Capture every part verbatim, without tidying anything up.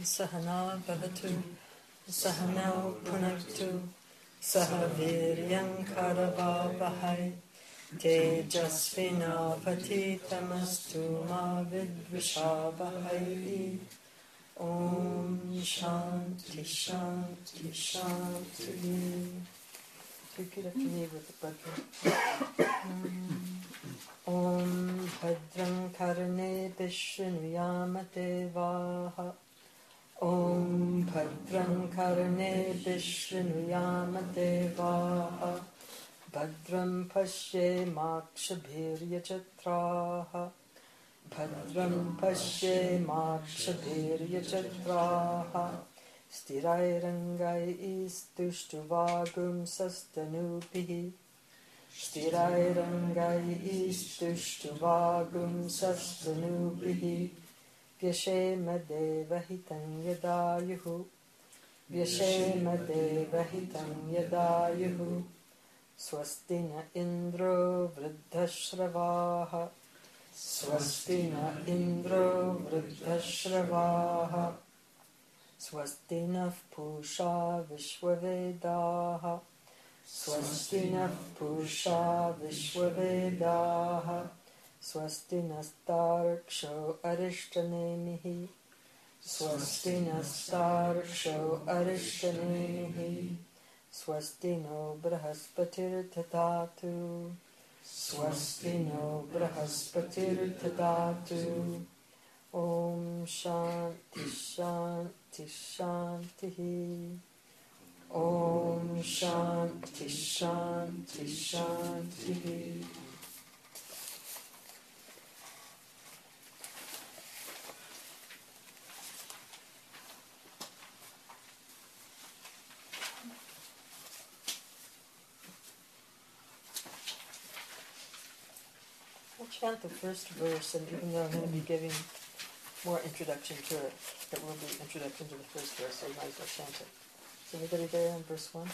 Sahana Bhavatu Sahanau Punaktu Sahaviryam Karavavahai Tejasvina Patitamastu Ma Vidvishabhai. Om Shanti Shanti Shanti. Repeat after me with the Bhadra. Om Bhadram Karane Vishnuyama Devaha. Om Bhadram Karane Vishnuyama Devaha. Bhadram Pashe Makshabhirya Chatraha. Bhadram Pashe Makshabhirya Chatraha. Sthirairangai istuštuvagum sastanupihi. Sthirairangai istuštuvagum sastanupihi. Vyashema devahitam yadayuhu. Vyashema devahitam yadayuhu. Swastina Indro Vriddhashravaha. Swastina Indro Vriddhashravaha. Swastina Pusha Vishwavedaha. Swastina Pusha Vishwavedaha. Swastina Staraksho Arishtanemihi. Swastina Staraksho Arishtanemihi. Swastino Brahaspatir Tadatu. Swastino Brahaspatir Tadatu. Om Shanti Shanti Shanti. Om Shanti Shanti Shanti. We'll chant the first verse, and even though I'm going to be giving more introduction to it, it will be introduction to the first verse, so you might as well chant it. Is everybody there in verse one?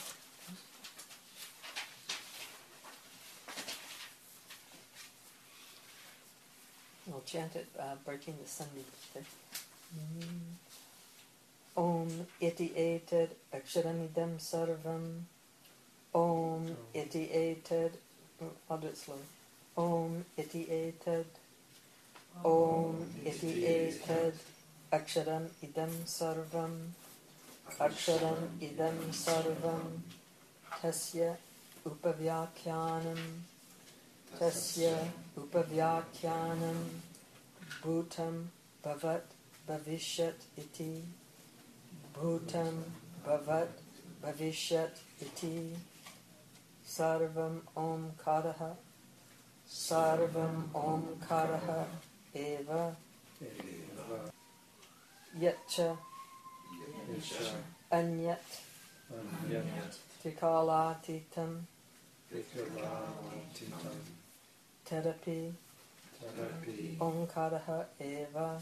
We'll chant it, uh, breaking the Sandhi. Mm. Om iti eted aksharamidam sarvam. Om iti eted. I'll do it slowly. Om iti eted. Om iti eted aksharam idam sarvam. Aksharam idam sarvam. Tasya upavyakyanam. Tasya upavyakyanam. Bhutam bhavat bhavishyat iti. Bhutam bhavat bhavishyat iti. Sarvam omkaraha. Sarvam omkaraha eva. Yatcha anyat trikalatitam terapi omkaraha eva.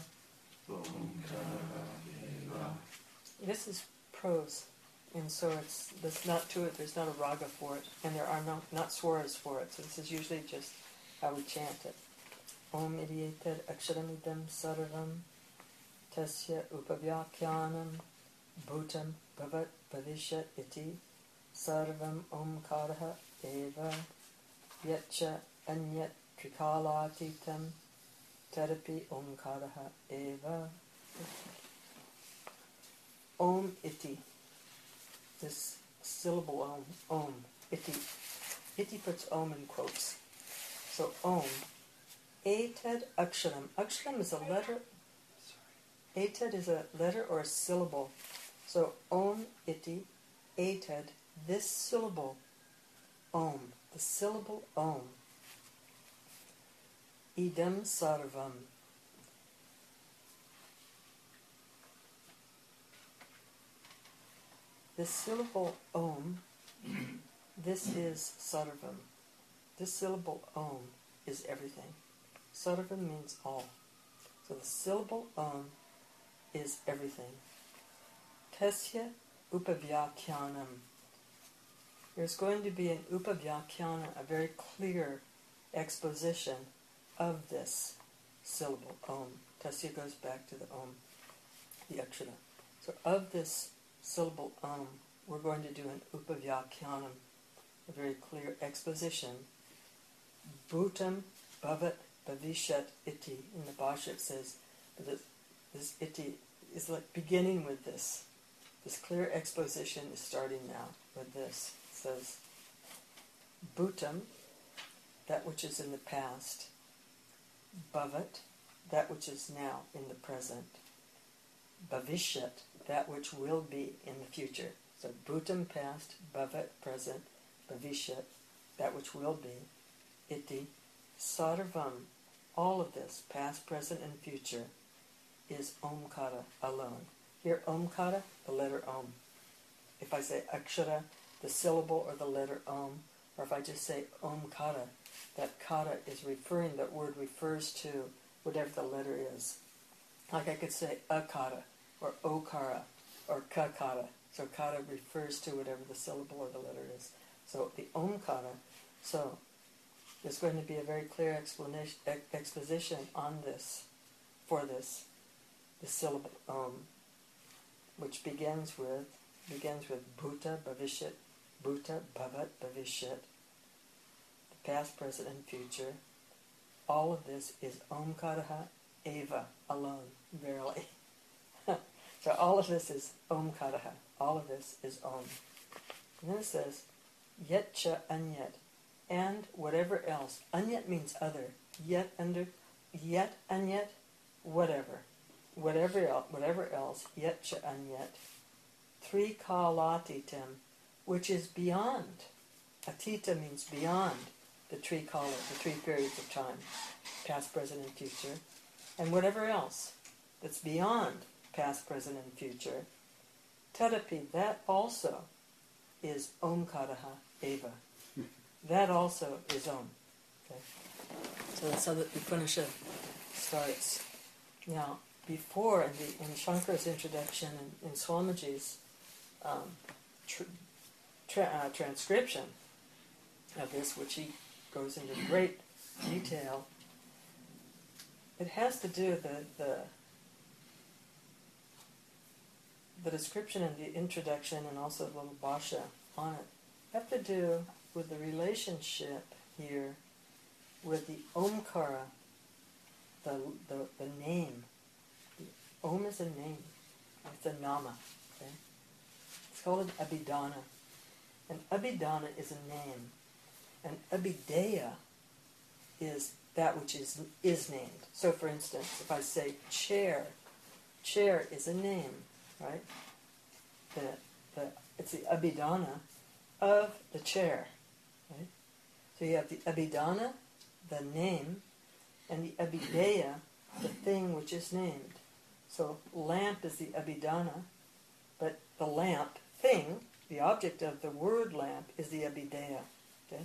This is prose, and so it's there's not to it. There's not a raga for it, and there are no not swaras for it. So this is usually just how we chant it. Om idieted aksharamidam sarvam. Tasya upavyakyanam. Bhutam bhavat bhavishyat iti. Sarvam omkaraha eva. Yatcha anyat trikalatitam. Terapi omkaraha eva. Om iti. This syllable om. Om. Iti. Iti puts om in quotes. So om. Eted aksharam. Aksharam is a letter. Eted is a letter or a syllable. So om iti. Eted. This syllable. Om. The syllable om. Idam sarvam. The syllable om, this is sarvam. This syllable om is everything. Sarvam means all. So the syllable om is everything. Tasya upavyakyanam. There's going to be an upavyakhyana, a very clear exposition of this syllable om. Tasya goes back to the om, the akshara. So of this syllable Om, we're going to do an Upavyakyanam, a very clear exposition. Bhutam Bhavat Bhavishat Iti. In the Bhashya it says that this Iti is like beginning with this. This clear exposition is starting now with this. It says, Bhutam, that which is in the past. Bhavat, that which is now in the present. Bhavishyat, that which will be in the future. So Bhutam, past, Bhavat, present, Bhavishyat, that which will be, Iti, Sarvam, all of this, past, present, and future, is Omkara alone. Here, Omkara, the letter Om. If I say Akshara, the syllable or the letter Om, or if I just say Omkara, that kara is referring, that word refers to whatever the letter is. Like I could say Akara, or Okara, or Kakara. So kara refers to whatever the syllable or the letter is. So the Omkara, so there's going to be a very clear explanation, exposition on this, for this, the syllable Om, which begins with, begins with Bhuta, Bhavishyat, Bhuta, Bhavat, Bhavishyat, the past, present, and future. All of this is Omkaraha Eva, alone, verily. So all of this is Omkaraha. All of this is Om. And then it says, Yet cha anyat, and whatever else. Anyat means other. Yet under, yet anyat, whatever. Whatever else, whatever else, yet cha anyat. Three kalatitam, which is beyond. Atita means beyond the three kala, the three periods of time, past, present, and future. And whatever else that's beyond past, present, and future, tadapi, that also is Omkaraha Eva. That also is Om. Okay? So that's how the Upanishad starts. Now, before, in, the, in Shankara's introduction and in Swamiji's um, tr- tra- uh, transcription of this, which he goes into great detail, it has to do with the, the the description and the introduction and also the little bhasha on it have to do with the relationship here with the Omkara, the, the, the name. The Om is a name. It's a nama. Okay? It's called an Abhidhana. And Abhidhana is a name. And Abhideya is that which is is named. So for instance, if I say chair, chair is a name, right? The, the, it's the Abhidhana of the chair, right? So you have the Abhidhana, the name, and the Abhideya, the thing which is named. So lamp is the Abhidhana, but the lamp thing, the object of the word lamp, is the Abhideya. Okay?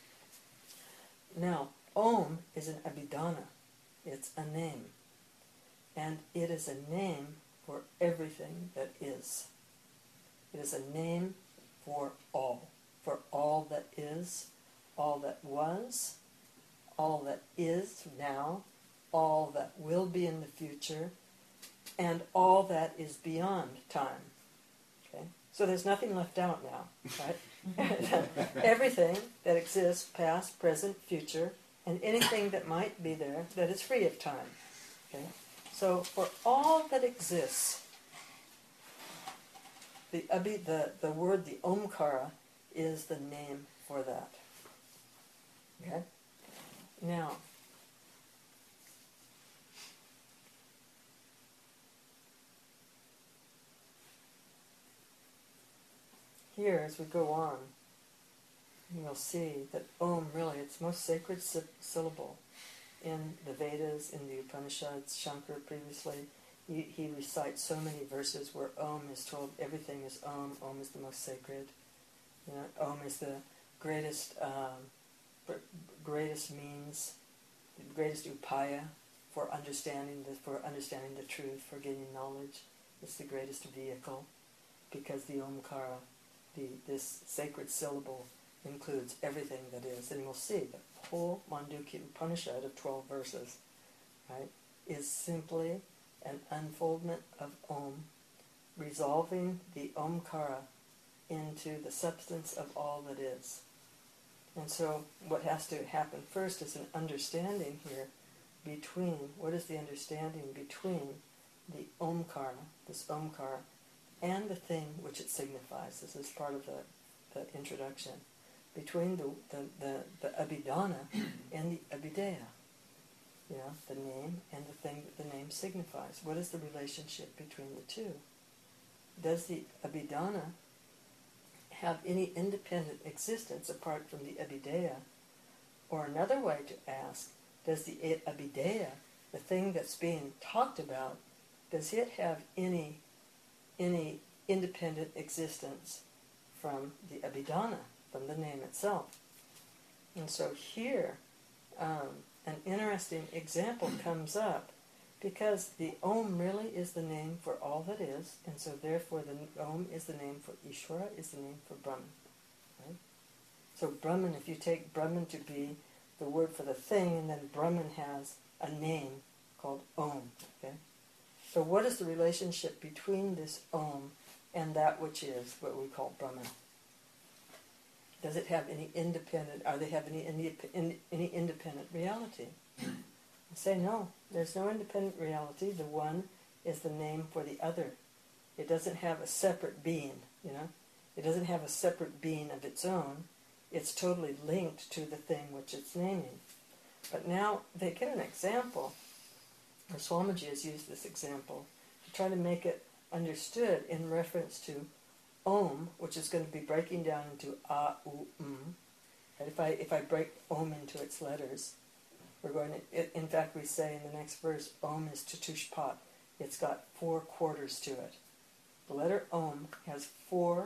Now, Om is an Abhidhana. It's a name. And it is a name for everything that is. It is a name for all. For all that is, all that was, all that is now, all that will be in the future, and all that is beyond time. Okay? So there's nothing left out now, right? Everything that exists, past, present, future, and anything that might be there that is free of time. Okay? So for all that exists, the abhi, the, the word, the Omkara, is the name for that. Okay? Now, here as we go on, you'll see that Om really, it's the most sacred sy- syllable in the Vedas, in the Upanishads. Shankara previously, he, he recites so many verses where Om is told everything is Om. Om is the most sacred. You know, Om is the greatest, um, greatest means, the greatest upaya for understanding the for understanding the truth, for gaining knowledge. It's the greatest vehicle because the Omkara, the this sacred syllable, includes everything that is. And we'll see the whole Mandukya Upanishad of twelve verses, right, is simply an unfoldment of Om resolving the Omkara into the substance of all that is. And so what has to happen first is an understanding here between, what is the understanding between the Omkara, this Omkara, and the thing which it signifies. This is part of the, the introduction. Between the, the, the, the Abhidhana and the Abhideya. You know, the name and the thing that the name signifies. What is the relationship between the two? Does the Abhidhana have any independent existence apart from the Abhideya? Or another way to ask, does the Abhideya, the thing that's being talked about, does it have any any independent existence from the Abhidhana, from the name itself? And so here, um, an interesting example comes up, because the Om really is the name for all that is, and so therefore the Om is the name for Ishvara, is the name for Brahman. Right? So Brahman, if you take Brahman to be the word for the thing, and then Brahman has a name called Om. Okay? So what is the relationship between this Om and that which is what we call Brahman? Does it have any independent, are they have any, any, any independent reality? I say no, there's no independent reality. The one is the name for the other. It doesn't have a separate being, you know. It doesn't have a separate being of its own. It's totally linked to the thing which it's naming. But now they get an example, or Swamiji has used this example, to try to make it understood in reference to Om, which is going to be breaking down into A, U, M. And if I if I break Om into its letters, we're going to, it, in fact we say in the next verse, Om is Chatushpat. It's got four quarters to it. The letter Om has four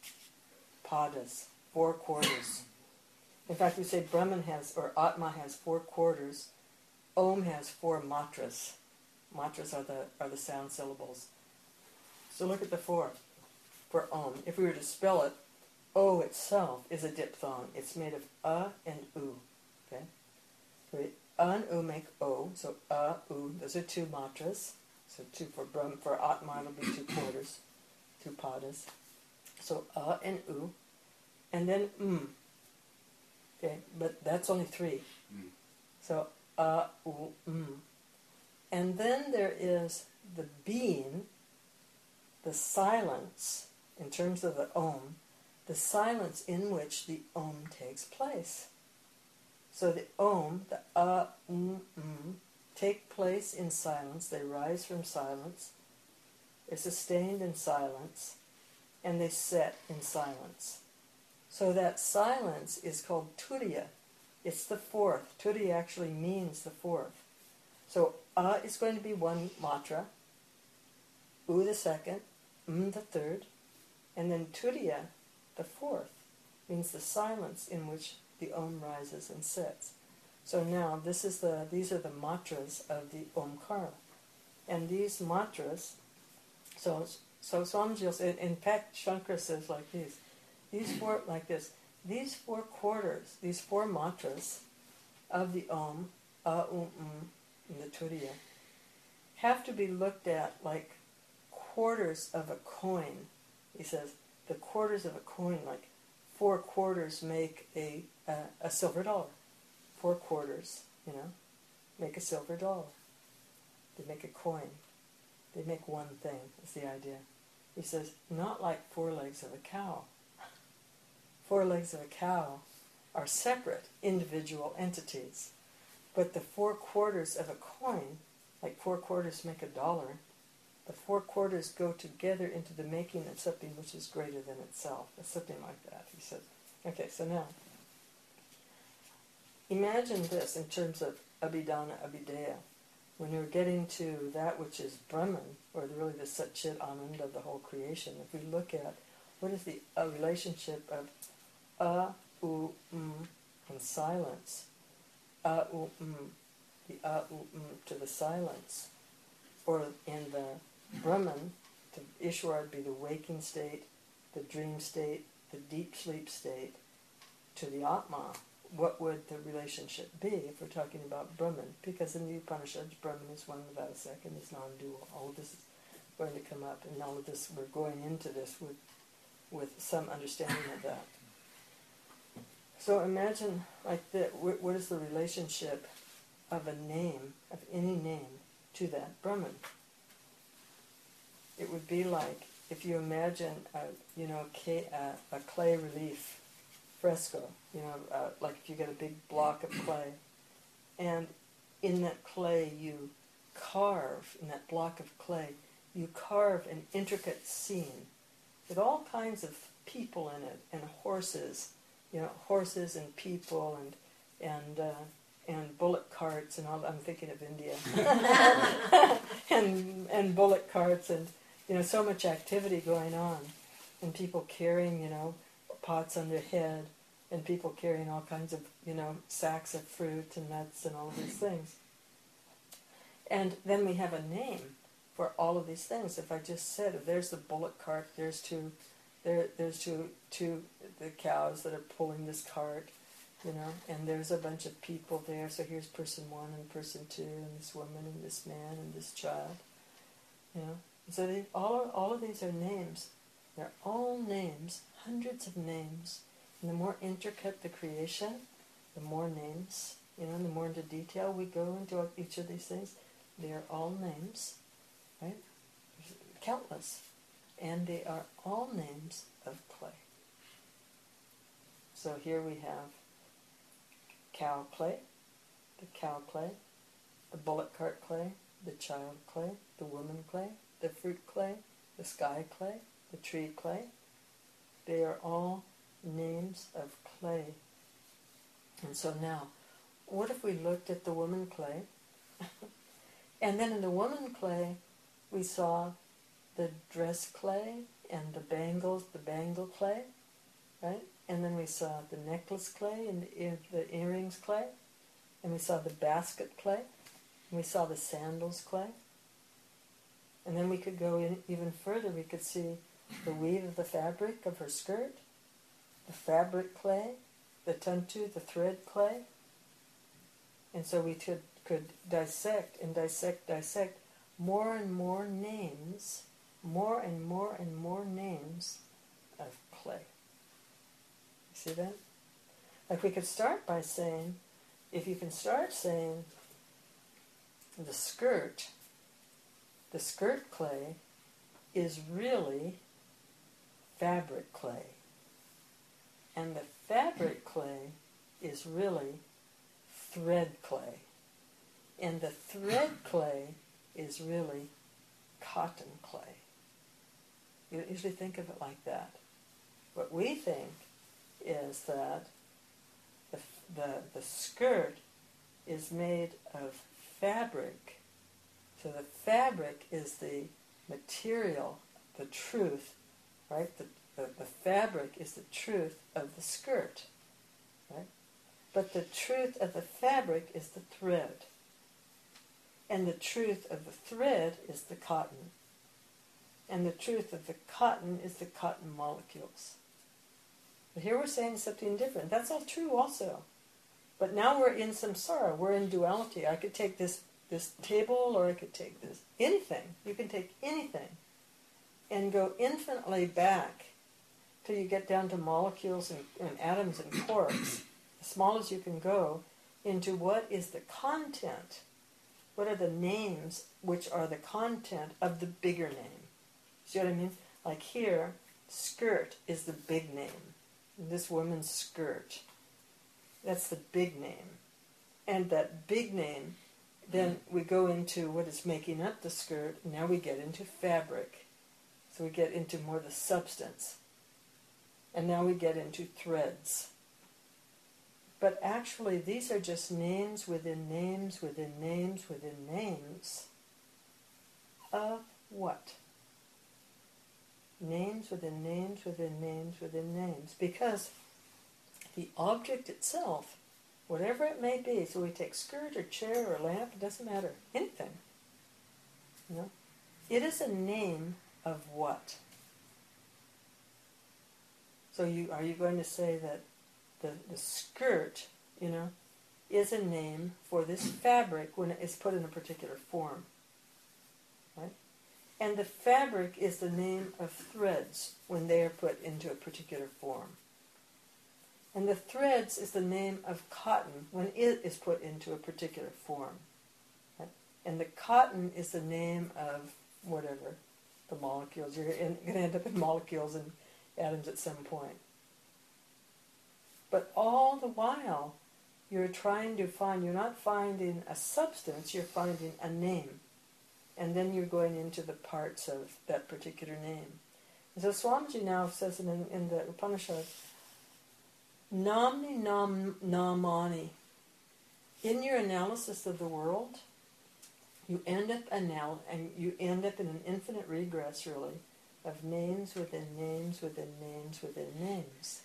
padas, four quarters. In fact, we say Brahman has, or Atma has four quarters. Om has four matras. Matras are the are the sound syllables. So look at the four for Om. If we were to spell it, O itself is a diphthong. It's made of A and U. Okay? So we, A and U make O. So A, U. Those are two matras. So two for Brahm, for Atma it'll be two quarters, two padas. So A and U, and then M. Okay, but that's only three. Mm. So A, U, M. And then there is the being, the silence, in terms of the Om, the silence in which the Om takes place. So the Om, the A, Um, M, take place in silence. They rise from silence. They're sustained in silence. And they set in silence. So that silence is called Turiya. It's the fourth. Turiya actually means the fourth. So A is going to be one matra, U the second, M the third, and then Turiya, the fourth, means the silence in which the Om rises and sets. So now this is the these are the matras of the Omkara. And these matras, so so Swamiji will say, in fact Shankara says like these, these four like this, these four quarters, these four matras of the Om, A, Um, Um, and the Turiya, have to be looked at like quarters of a coin. He says the quarters of a coin, like four quarters make a a, a silver dollar. Four quarters, you know, make a silver dollar. They make a coin. They make one thing, is the idea. He says, not like four legs of a cow. Four legs of a cow are separate individual entities. But the four quarters of a coin, like four quarters make a dollar, the four quarters go together into the making of something which is greater than itself. It's something like that, he says. Okay, so now, imagine this in terms of Abhidhana, Abhideya. When you're getting to that which is Brahman, or really the Satchit Anand of the whole creation, if we look at what is the uh, relationship of A, U, M, and silence, A, U, M, the A, U, M to the silence, or in the Brahman, to Ishvara would be the waking state, the dream state, the deep sleep state, to the Atma. What would the relationship be if we're talking about Brahman? Because in the Upanishads, Brahman is one without a second, is non-dual. All this is going to come up, and all of this, we're going into this with, with some understanding of that. So imagine, like, the, what is the relationship of a name, of any name, to that Brahman? It would be like if you imagine, a, you know, a, a clay relief fresco, you know, uh, like if you get a big block of clay, and in that clay you carve, in that block of clay, you carve an intricate scene with all kinds of people in it, and horses, you know, horses and people, and and uh, and bullock carts, and all. I'm thinking of India, and and bullock carts, and you know, so much activity going on, and people carrying, you know, pots on their head, and people carrying all kinds of, you know, sacks of fruit and nuts and all of these things. And then we have a name for all of these things. If I just said, there's the bullock cart, there's two, there, there's two, two, the cows that are pulling this cart, you know, and there's a bunch of people there. So here's person one and person two, and this woman and this man and this child, you know. So they, all, all of these are names. They're all names, hundreds of names. And the more intricate the creation, the more names, you know, and the more into detail we go into each of these things. They are all names, right? Countless. And they are all names of clay. So here we have cow clay, the cow clay, the bullock cart clay, the child clay, the woman clay, the fruit clay, the sky clay, the tree clay. They are all names of clay. And so now, what if we looked at the woman clay, and then in the woman clay we saw the dress clay and the bangles, the bangle clay, right? And then we saw the necklace clay and the, ear, the earrings clay, and we saw the basket clay, and we saw the sandals clay. And then we could go in even further. We could see the weave of the fabric of her skirt, the fabric clay, the tantu, the thread clay. And so we could, could dissect and dissect, dissect more and more names, more and more and more names of clay. You see that? Like we could start by saying, if you can start saying the skirt, the skirt clay is really fabric clay. And the fabric clay is really thread clay. And the thread clay is really cotton clay. You don't usually think of it like that. What we think is that the, the, the skirt is made of fabric. So the fabric is the material, the truth, right? The, the, the fabric is the truth of the skirt, right? But the truth of the fabric is the thread. And the truth of the thread is the cotton. And the truth of the cotton is the cotton molecules. But here we're saying something different. That's all true also. But now we're in samsara. We're in duality. I could take this, this table, or I could take this. Anything. You can take anything and go infinitely back till you get down to molecules and, and atoms and quarks, as small as you can go, into what is the content. What are the names which are the content of the bigger name? See what I mean? Like here, skirt is the big name. This woman's skirt. That's the big name. And that big name, then we go into what is making up the skirt. Now we get into fabric. So we get into more the substance. And now we get into threads. But actually, these are just names within names within names within names of what? Names within names within names within names. Because the object itself, whatever it may be, so we take skirt or chair or lamp, it doesn't matter, anything. You know? It is a name of what? So you are you going to say that the, the skirt, you know, is a name for this fabric when it is put in a particular form, right? And the fabric is the name of threads when they are put into a particular form. And the threads is the name of cotton when it is put into a particular form. Right? And the cotton is the name of whatever, the molecules. You're going to end up in molecules and atoms at some point. But all the while, you're trying to find, you're not finding a substance, you're finding a name. And then you're going into the parts of that particular name. And so Swamiji now says in, in the Upanishad, Namni nam namani. In your analysis of the world, you end up anal- and you end up in an infinite regress, really, of names within names within names within names.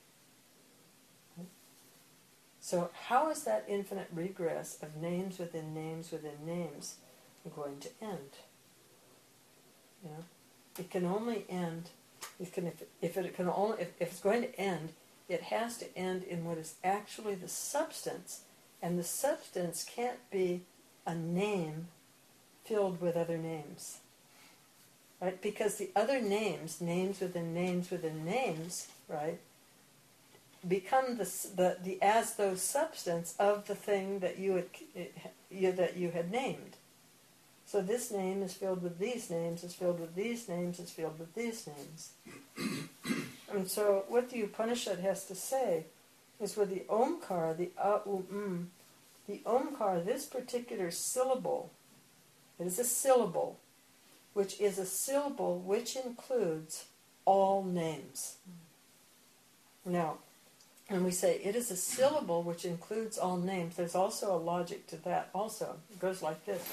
So how is that infinite regress of names within names within names going to end? You know, it can only end. It can if, if it can only if, if it's going to end, it has to end in what is actually the substance, and the substance can't be a name filled with other names, right? Because the other names, names within names within names, right, become the the, the as though substance of the thing that you had you, that you had named. So this name is filled with these names, is filled with these names, is filled with these names. And so what the Upanishad has to say is with the Omkar, the A, U, M, the Omkar, this particular syllable, it is a syllable, which is a syllable which includes all names. Now, when we say it is a syllable which includes all names, there's also a logic to that also. It goes like this.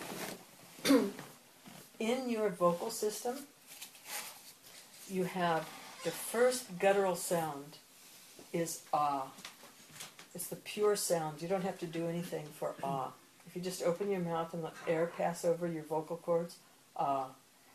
In your vocal system, you have the first guttural sound is ah. It's the pure sound. You don't have to do anything for ah. If you just open your mouth and let air pass over your vocal cords, ah.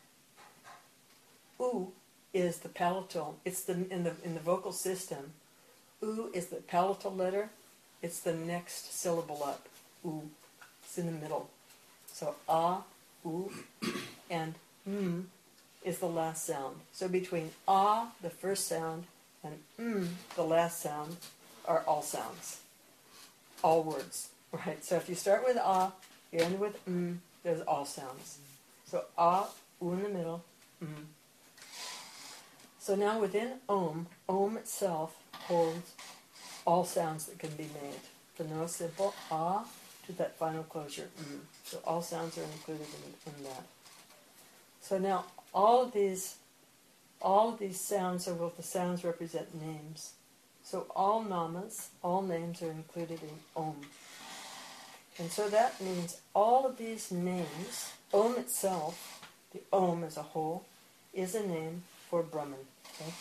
U is the palatal. It's the in the in the vocal system. U is the palatal letter. It's the next syllable up. U. It's in the middle. So ah, u, and m is the last sound. So between ah, the first sound, and m, the last sound, are all sounds. All words. Right? So if you start with ah, you end with m, there's all sounds. So ah, u in the middle, m. So now within om, om itself holds all sounds that can be made. From the most simple ah to that final closure, mm. So all sounds are included in, in that. So now all of these, all of these sounds are what the sounds represent names. So all namas, all names are included in om. And so that means all of these names, om itself, the om as a whole, is a name for Brahman. Okay?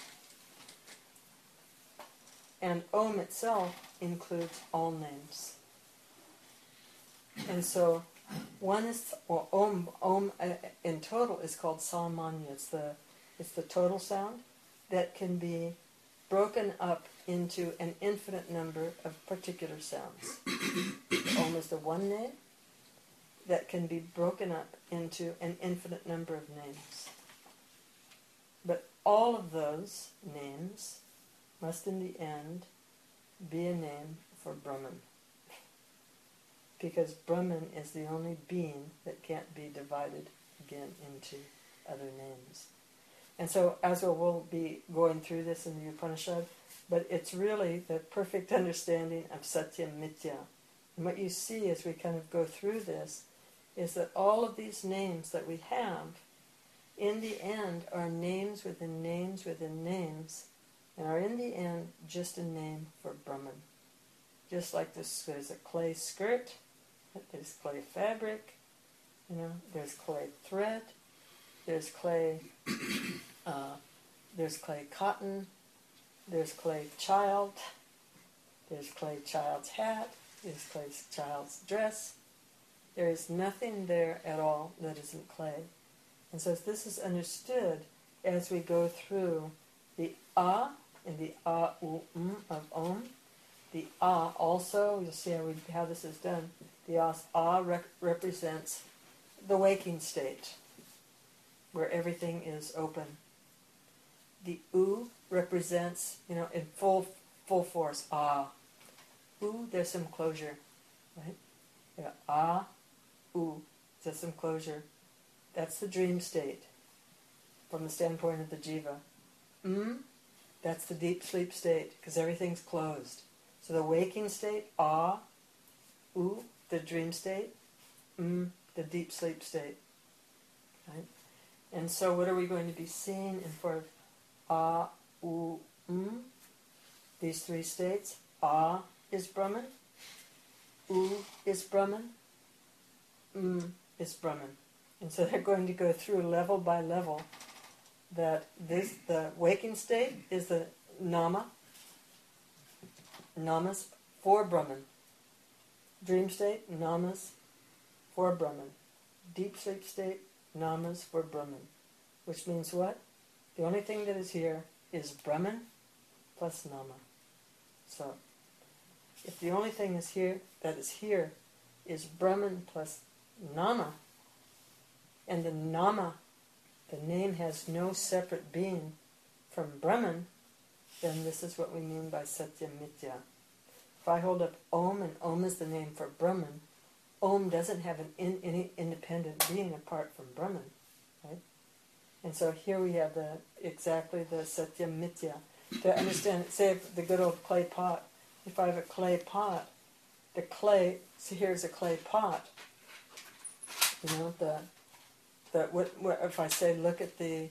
And om itself includes all names. And so one is, well, om, om uh, in total is called samanya. It's the, it's the total sound that can be broken up into an infinite number of particular sounds. Om is the one name that can be broken up into an infinite number of names. But all of those names must in the end be a name for Brahman. Because Brahman is the only being that can't be divided again into other names. And so as well, we'll be going through this in the Upanishad, but it's really the perfect understanding of Satya Mithya. And what you see as we kind of go through this is that all of these names that we have, in the end, are names within names within names, and are in the end just a name for Brahman. Just like this, there's a clay skirt, there's clay fabric, you know, there's clay thread, there's clay, uh, there's clay cotton, there's clay child, there's clay child's hat, there's clay child's dress. There is nothing there at all that isn't clay. And so this is understood as we go through the A and the A, U, M of Om. The A also, you'll see how, we, how this is done, the A, a rec- represents the waking state. where everything is open. The U represents, you know, in full full force, ah. U, there's some closure, right? Yeah, ah, U, there's some closure. That's the dream state from the standpoint of the jiva. Mm, that's the deep sleep state, because everything's closed. So the waking state, ah, U, the dream state, mm, the deep sleep state. Right? And so what are we going to be seeing in front of ah, U, mm? These three states. Ah is Brahman, U is Brahman, mm is Brahman. And so they're going to go through level by level that this, the waking state is the nama, namas for Brahman. Dream state, namas for Brahman. Deep sleep state, namas for Brahman. Which means what? The only thing that is here is Brahman plus nama. So, if the only thing is here that is here is Brahman plus nama, and the nama, the name, has no separate being from Brahman, then this is what we mean by Satya Mitya. If I hold up Om, and Om is the name for Brahman, Om doesn't have an in, any independent being apart from Brahman, right? And so here we have the exactly the Satya Mitya. To understand, say if the good old clay pot, if I have a clay pot, the clay, so here's a clay pot, you know, the, the what, what if I say, look at the,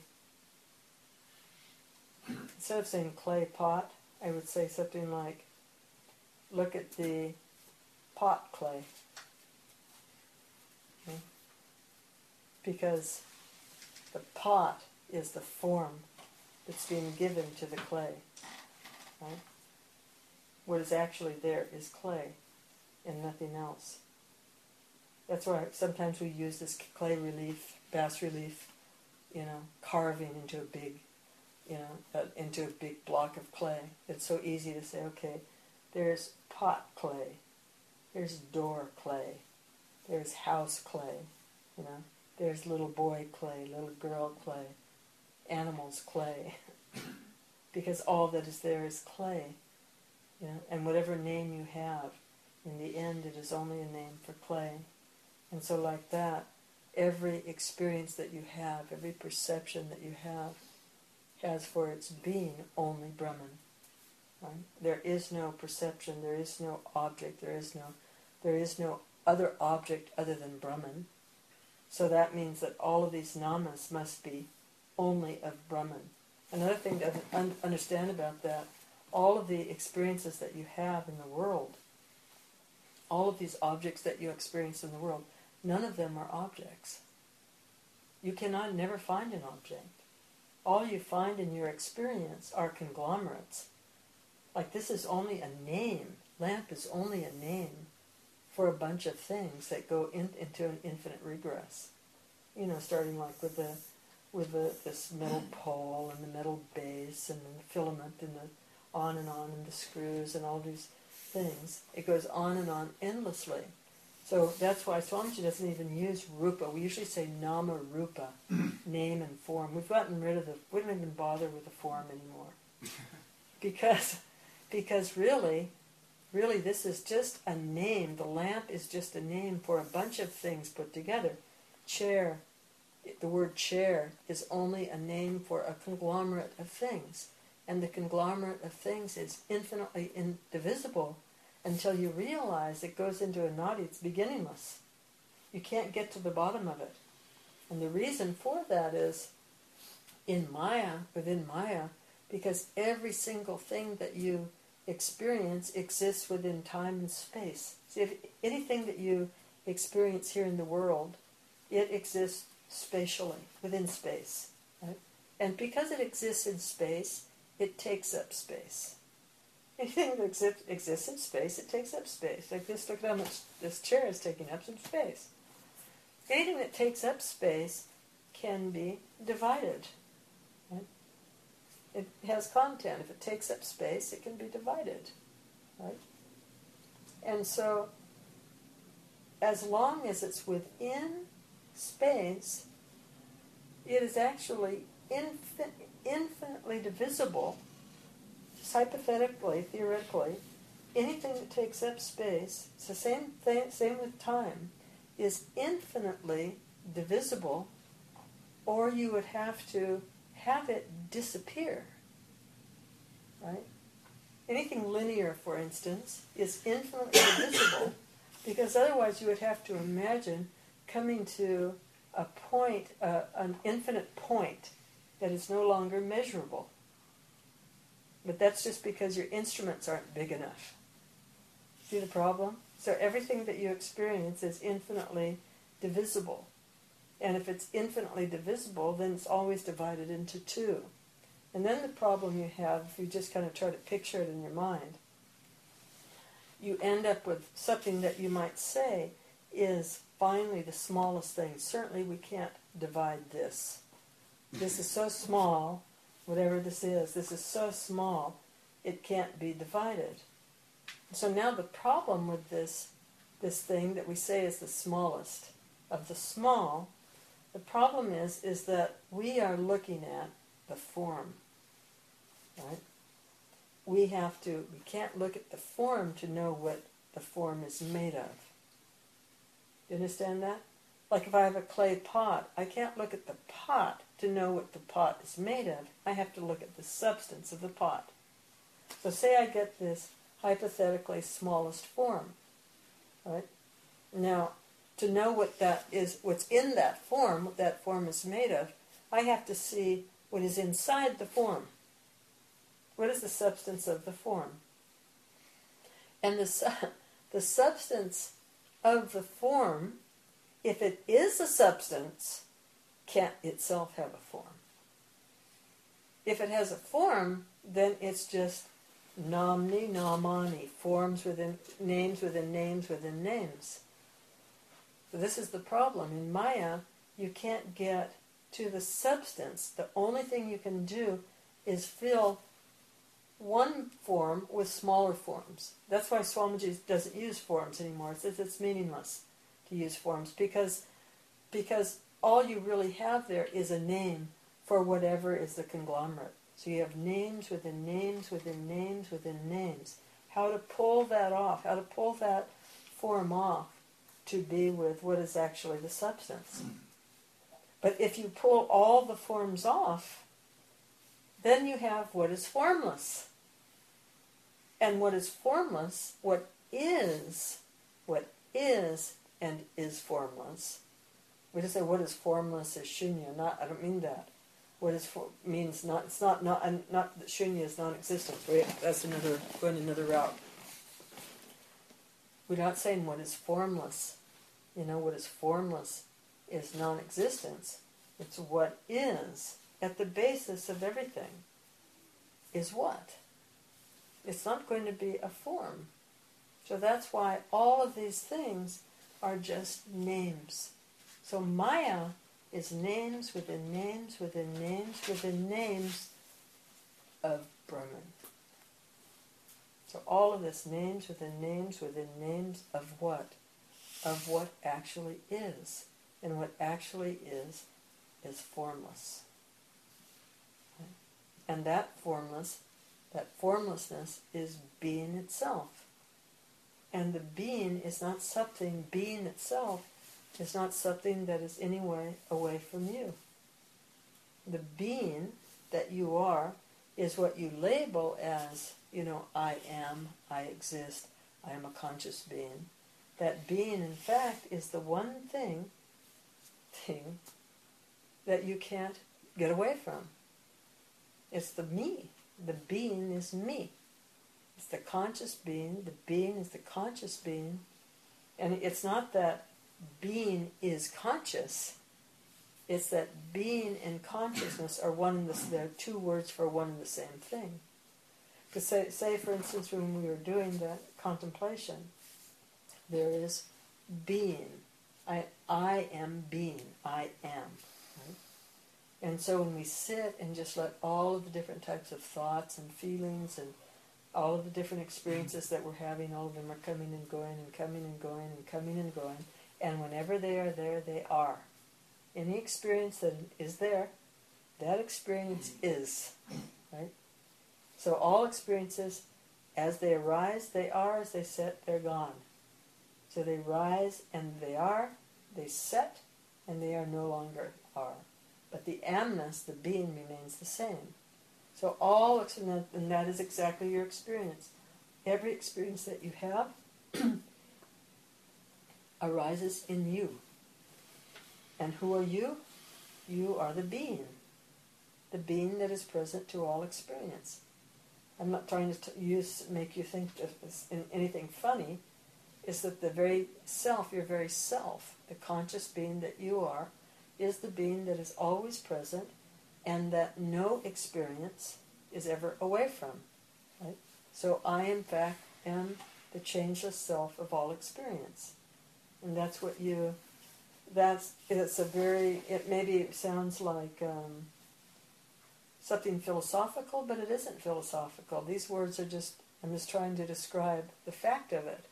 instead of saying clay pot, I would say something like, look at the pot clay. Okay? Because the pot is the form that's being given to the clay. Right? What is actually there is clay and nothing else. That's why sometimes we use this clay relief, bas relief, you know, carving into a big, you know, uh, into a big block of clay. It's so easy to say, okay, there's pot clay, there's door clay, there's house clay, you know, there's little boy clay, little girl clay, animals clay, because all that is there is clay, you know, and whatever name you have, in the end it is only a name for clay. And so like that, every experience that you have, every perception that you have, has for its being only Brahman. Right? There is no perception, there is no object, there is no, there is no other object other than Brahman. So that means that all of these namas must be only of Brahman. Another thing to un- understand about that, all of the experiences that you have in the world, all of these objects that you experience in the world, none of them are objects. You cannot never find an object. All you find in your experience are conglomerates. Like this is only a name. Lamp is only a name for a bunch of things that go in, into an infinite regress. You know, starting like with the with the, this metal pole and the metal base and the filament and the on and on and the screws and all these things. It goes on and on endlessly. So that's why Swamiji doesn't even use rupa. We usually say nama rupa, name and form. We've gotten rid of the, we don't even bother with the form anymore. Because, because really, really this is just a name. The lamp is just a name for a bunch of things put together. Chair, the word chair is only a name for a conglomerate of things. And the conglomerate of things is infinitely indivisible until you realize it goes into a nadi. It's beginningless. You can't get to the bottom of it. And the reason for that is in Maya, within Maya, because every single thing that you experience exists within time and space. See, if anything that you experience here in the world, it exists spatially, within space. Right? And because it exists in space, it takes up space. Anything that exists, exists in space, it takes up space. Like this, look at how much this chair is taking up some space. Anything that takes up space can be divided. Right? It has content. If it takes up space, it can be divided. Right? And so, as long as it's within space, it is actually infin- infinitely divisible, just hypothetically, theoretically. Anything that takes up space, it's the same thing, same with time, is infinitely divisible, or you would have to have it disappear, right? Anything linear, for instance, is infinitely divisible, because otherwise you would have to imagine coming to a point, uh, an infinite point that is no longer measurable. But that's just because your instruments aren't big enough. See the problem? So everything that you experience is infinitely divisible. And if it's infinitely divisible, then it's always divided into two. And then the problem you have, if you just kind of try to picture it in your mind, you end up with something that you might say is finally the smallest thing. Certainly we can't divide this. This is so small, whatever this is, this is so small, it can't be divided. So now the problem with this, this thing that we say is the smallest of the small, the problem is, is that we are looking at the form, right? We have to, we can't look at the form to know what the form is made of. You understand that? Like if I have a clay pot, I can't look at the pot to know what the pot is made of. I have to look at the substance of the pot. So say I get this hypothetically smallest form, right? Now, to know what that is, what's in that form, what that form is made of, I have to see what is inside the form. What is the substance of the form? And the su- the substance of the form, if it is a substance, can't itself have a form. If it has a form, then it's just namni namani, forms within names within names within names. So this is the problem. In Maya, you can't get to the substance. The only thing you can do is fill one form with smaller forms. That's why Swamiji doesn't use forms anymore. It says it's meaningless to use forms because, because all you really have there is a name for whatever is the conglomerate. So you have names within names within names within names. How to pull that off, how to pull that form off to be with what is actually the substance. But if you pull all the forms off, then you have what is formless. And what is formless, what is, what is and is formless. We just say what is formless is shunya. Not, I don't mean that. What is for, means not. It's not not and not that shunya is non-existent. Wait, that's another going another route. We're not saying what is formless. You know, what is formless is non-existence. It's what is at the basis of everything. Is what? It's not going to be a form. So that's why all of these things are just names. So Maya is names within names within names within names of Brahman. So all of this names within names within names of what? Of what actually is. And what actually is, is formless. Okay? And that formless, that formlessness is being itself. And the being is not something, being itself is not something that is any way away from you. The being that you are is what you label as, you know, I am, I exist, I am a conscious being. That being, in fact, is the one thing, thing that you can't get away from. It's the me. The being is me. It's the conscious being. The being is the conscious being. And it's not that being is conscious. It's that being and consciousness are one and the same. There are two words for one and the same thing. Because say, say, for instance, when we were doing that contemplation, there is being. I, I am being. I am. Right? And so when we sit and just let all of the different types of thoughts and feelings and all of the different experiences that we're having, all of them are coming and going and coming and going and coming and going. And whenever they are there, they are. Any experience that is there, that experience is. Right? So all experiences, as they arise, they are. As they set, they're gone. So they rise and they are, they set, and they are no longer are. But the amness, the being, remains the same. So all, and that is exactly your experience. Every experience that you have arises in you. And who are you? You are the being. The being that is present to all experience. I'm not trying to t- use make you think that this in anything funny. Is that the very self, your very self, the conscious being that you are, is the being that is always present and that no experience is ever away from. Right? So I, in fact, am the changeless self of all experience. And that's what you, that's, it's a very, it maybe sounds like um, something philosophical, but it isn't philosophical. These words are just, I'm just trying to describe the fact of it.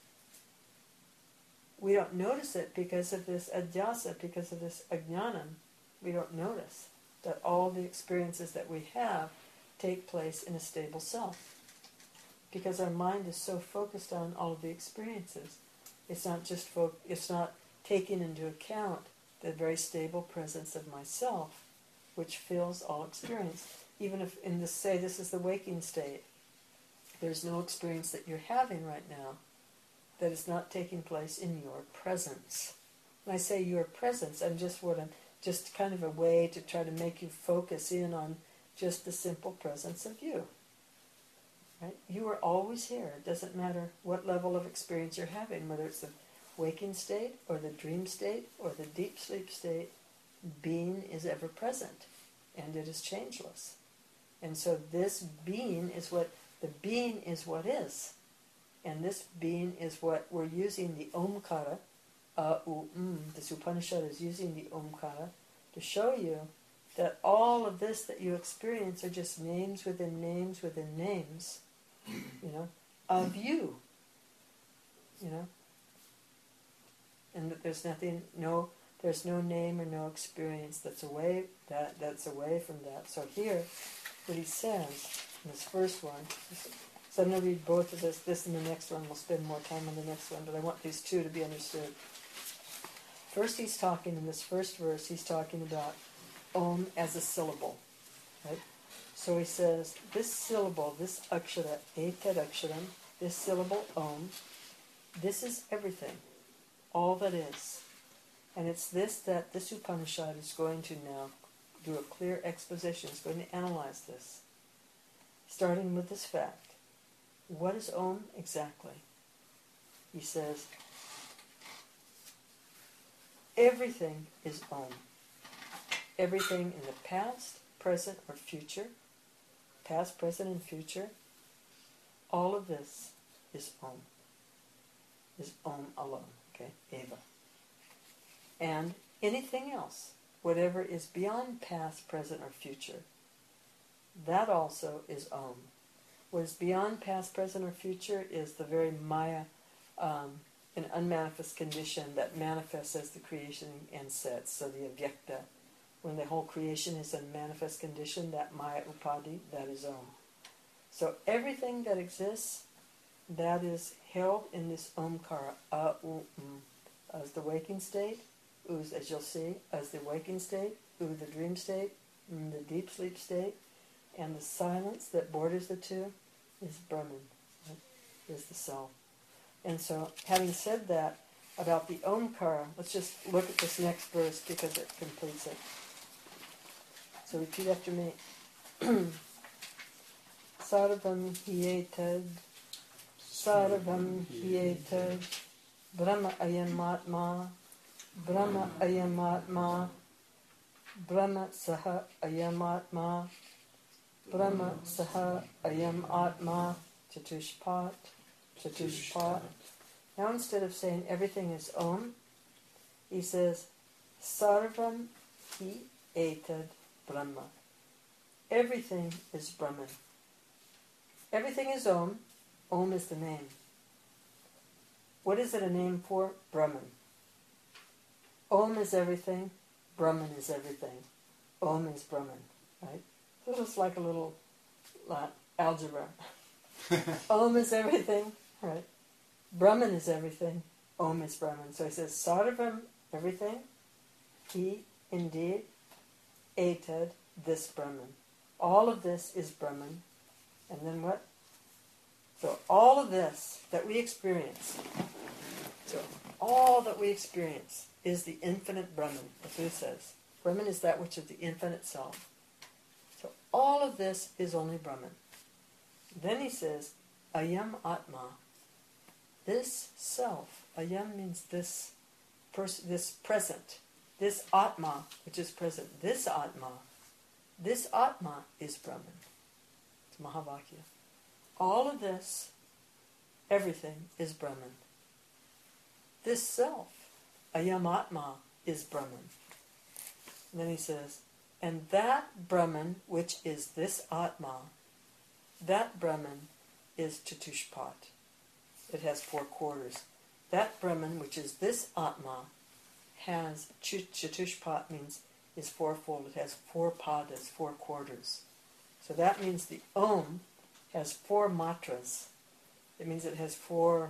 We don't notice it because of this adhyasa, because of this ajnanam. We don't notice that all the experiences that we have take place in a stable self. Because our mind is so focused on all of the experiences. It's not just fo- it's not taking into account the very stable presence of myself, which fills all experience. Even if, in this, say, this is the waking state, there's no experience that you're having right now that is not taking place in your presence. When I say your presence, I'm just what I'm just kind of a way to try to make you focus in on just the simple presence of you. Right? You are always here. It doesn't matter what level of experience you're having, whether it's the waking state or the dream state or the deep sleep state. Being is ever present, and it is changeless. And so this being is what the being is what is. And this being is what we're using the Omkara, uh, u, mm, this Upanishad is using the Omkara to show you that all of this that you experience are just names within names within names, you know, of you, you know. And that there's nothing, no, there's no name or no experience that's away, that, that's away from that. So here, what he says in this first one, so I'm going to read both of this, this and the next one. We'll spend more time on the next one, but I want these two to be understood. First he's talking, in this first verse, he's talking about Om as a syllable. Right? So he says, this syllable, this akshara, etad aksharam, this syllable Om, this is everything, all that is. And it's this that this Upanishad is going to now do a clear exposition. It's going to analyze this, starting with this fact. What is Om exactly? He says, everything is Om. Everything in the past, present, or future, past, present, and future, all of this is Om. Is Om alone. Okay, Eva. And anything else, whatever is beyond past, present, or future, that also is Om. What is beyond past, present, or future is the very Maya, um, an unmanifest condition that manifests as the creation and sets. So the avyakta, when the whole creation is a manifest condition, that Maya Upadi, that is Om. So everything that exists, that is held in this Omkara, A, U, M, as the waking state, U, as you'll see, as the waking state, U, the dream state, M, the deep sleep state, and the silence that borders the two is Brahman, right? Is the self. And so, having said that about the Omkara, let's just look at this next verse because it completes it. So repeat after me. Sarvam hyetad, Sarvam hyetad, Brahma ayamatma, Brahma ayamatma, Brahma saha ayamatma, Brahma saha ayam atma, chatushpat, chatushpat. Now instead of saying everything is Om, he says Sarvam hi etad Brahma. Everything is Brahman. Everything is Om. Om is the name. What is it a name for? Brahman. Om is everything. Brahman is everything. Om is Brahman, right? So it's like a little uh, algebra. Om is everything, right? Brahman is everything. Om is Brahman. So he says, Sarvam, everything. He, indeed, etad, this Brahman. All of this is Brahman. And then what? So all of this that we experience, so all that we experience is the infinite Brahman, as Buddha says. Brahman is that which is the infinite self. So all of this is only Brahman. Then he says, Ayam Atma, this self. Ayam means this, pers- this present, this Atma, which is present. This Atma, this Atma is Brahman. It's Mahavakya. All of this, everything is Brahman. This self, Ayam Atma, is Brahman. And then he says, and that Brahman, which is this Atma, that Brahman is Chatushpat. It has four quarters. That Brahman, which is this Atma, has, Chatushpat means is fourfold. It has four padas, four quarters. So that means the Om has four matras. It means it has four,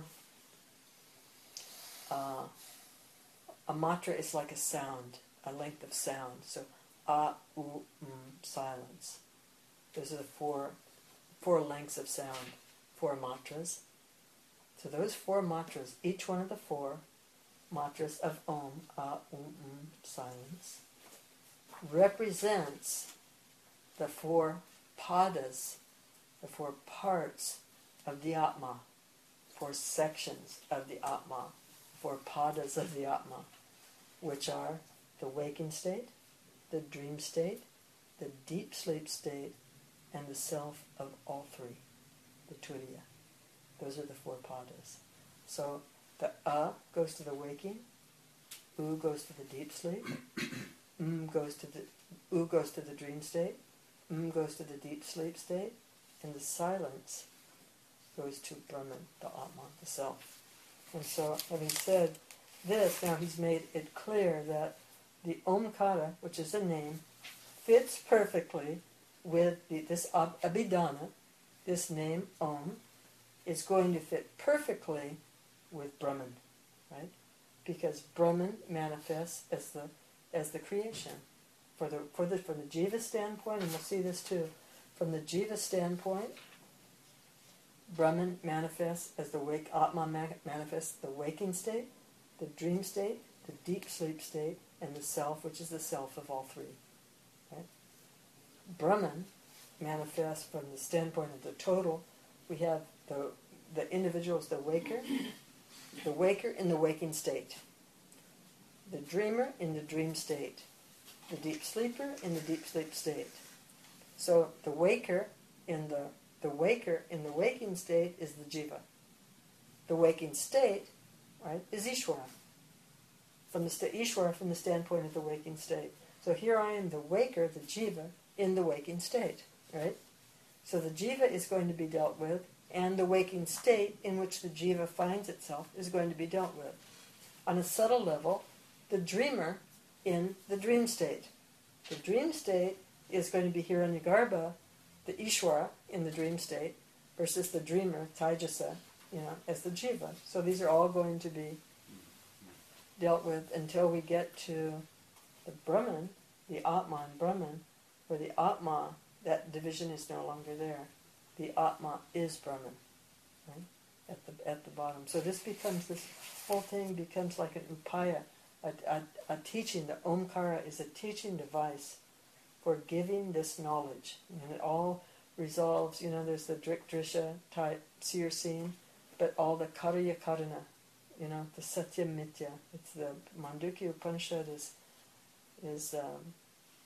uh, a matra is like a sound, a length of sound. So A, U, M, silence. Those are the four, four lengths of sound, four matras. So those four matras, each one of the four matras of Om, A, U, M, silence, represents the four padas, the four parts of the Atma, four sections of the Atma, four padas of the Atma, which are the waking state, the dream state, the deep sleep state, and the self of all three, the Turiya. Those are the four padas. So the A goes to the waking, U goes to the deep sleep, M goes to the U goes to the dream state, M goes to the deep sleep state, and the silence goes to Brahman, the Atma, the self. And so, having said this, now he's made it clear that the Omkara, which is a name, fits perfectly with the, this ab- Abhidhana, this name Om, is going to fit perfectly with Brahman, right? Because Brahman manifests as the as the creation. For the for the from the Jiva standpoint, and we'll see this too, from the Jiva standpoint, Brahman manifests as the wake, Atma manifests the waking state, the dream state, the deep sleep state, and the self, which is the self of all three. Right? Brahman manifests from the standpoint of the total. We have the the individual is the waker, the waker in the waking state, the dreamer in the dream state, the deep sleeper in the deep sleep state. So the waker in the the waker in the waking state is the jiva. The waking state, right, is Ishvara. From the sta- Ishvara from the standpoint of the waking state. So here I am, the waker, the jiva, in the waking state, right? So the jiva is going to be dealt with, and the waking state in which the jiva finds itself is going to be dealt with. On a subtle level, the dreamer in the dream state. The dream state is going to be Hiranyagarbha, the Ishvara in the dream state, versus the dreamer, Taijasa, you know, as the jiva. So these are all going to be dealt with until we get to the Brahman, the Atma and Brahman, where the Atma, that division is no longer there. The Atma is Brahman, right? At the at the bottom. So this becomes, this whole thing becomes like an upaya, a, a, a teaching. The Omkara is a teaching device for giving this knowledge. And it all resolves, you know, there's the Drik Drisha type seer scene, but all the Karya Karana, you know, the Satya Mitya. It's the Mandukya Upanishad is is um,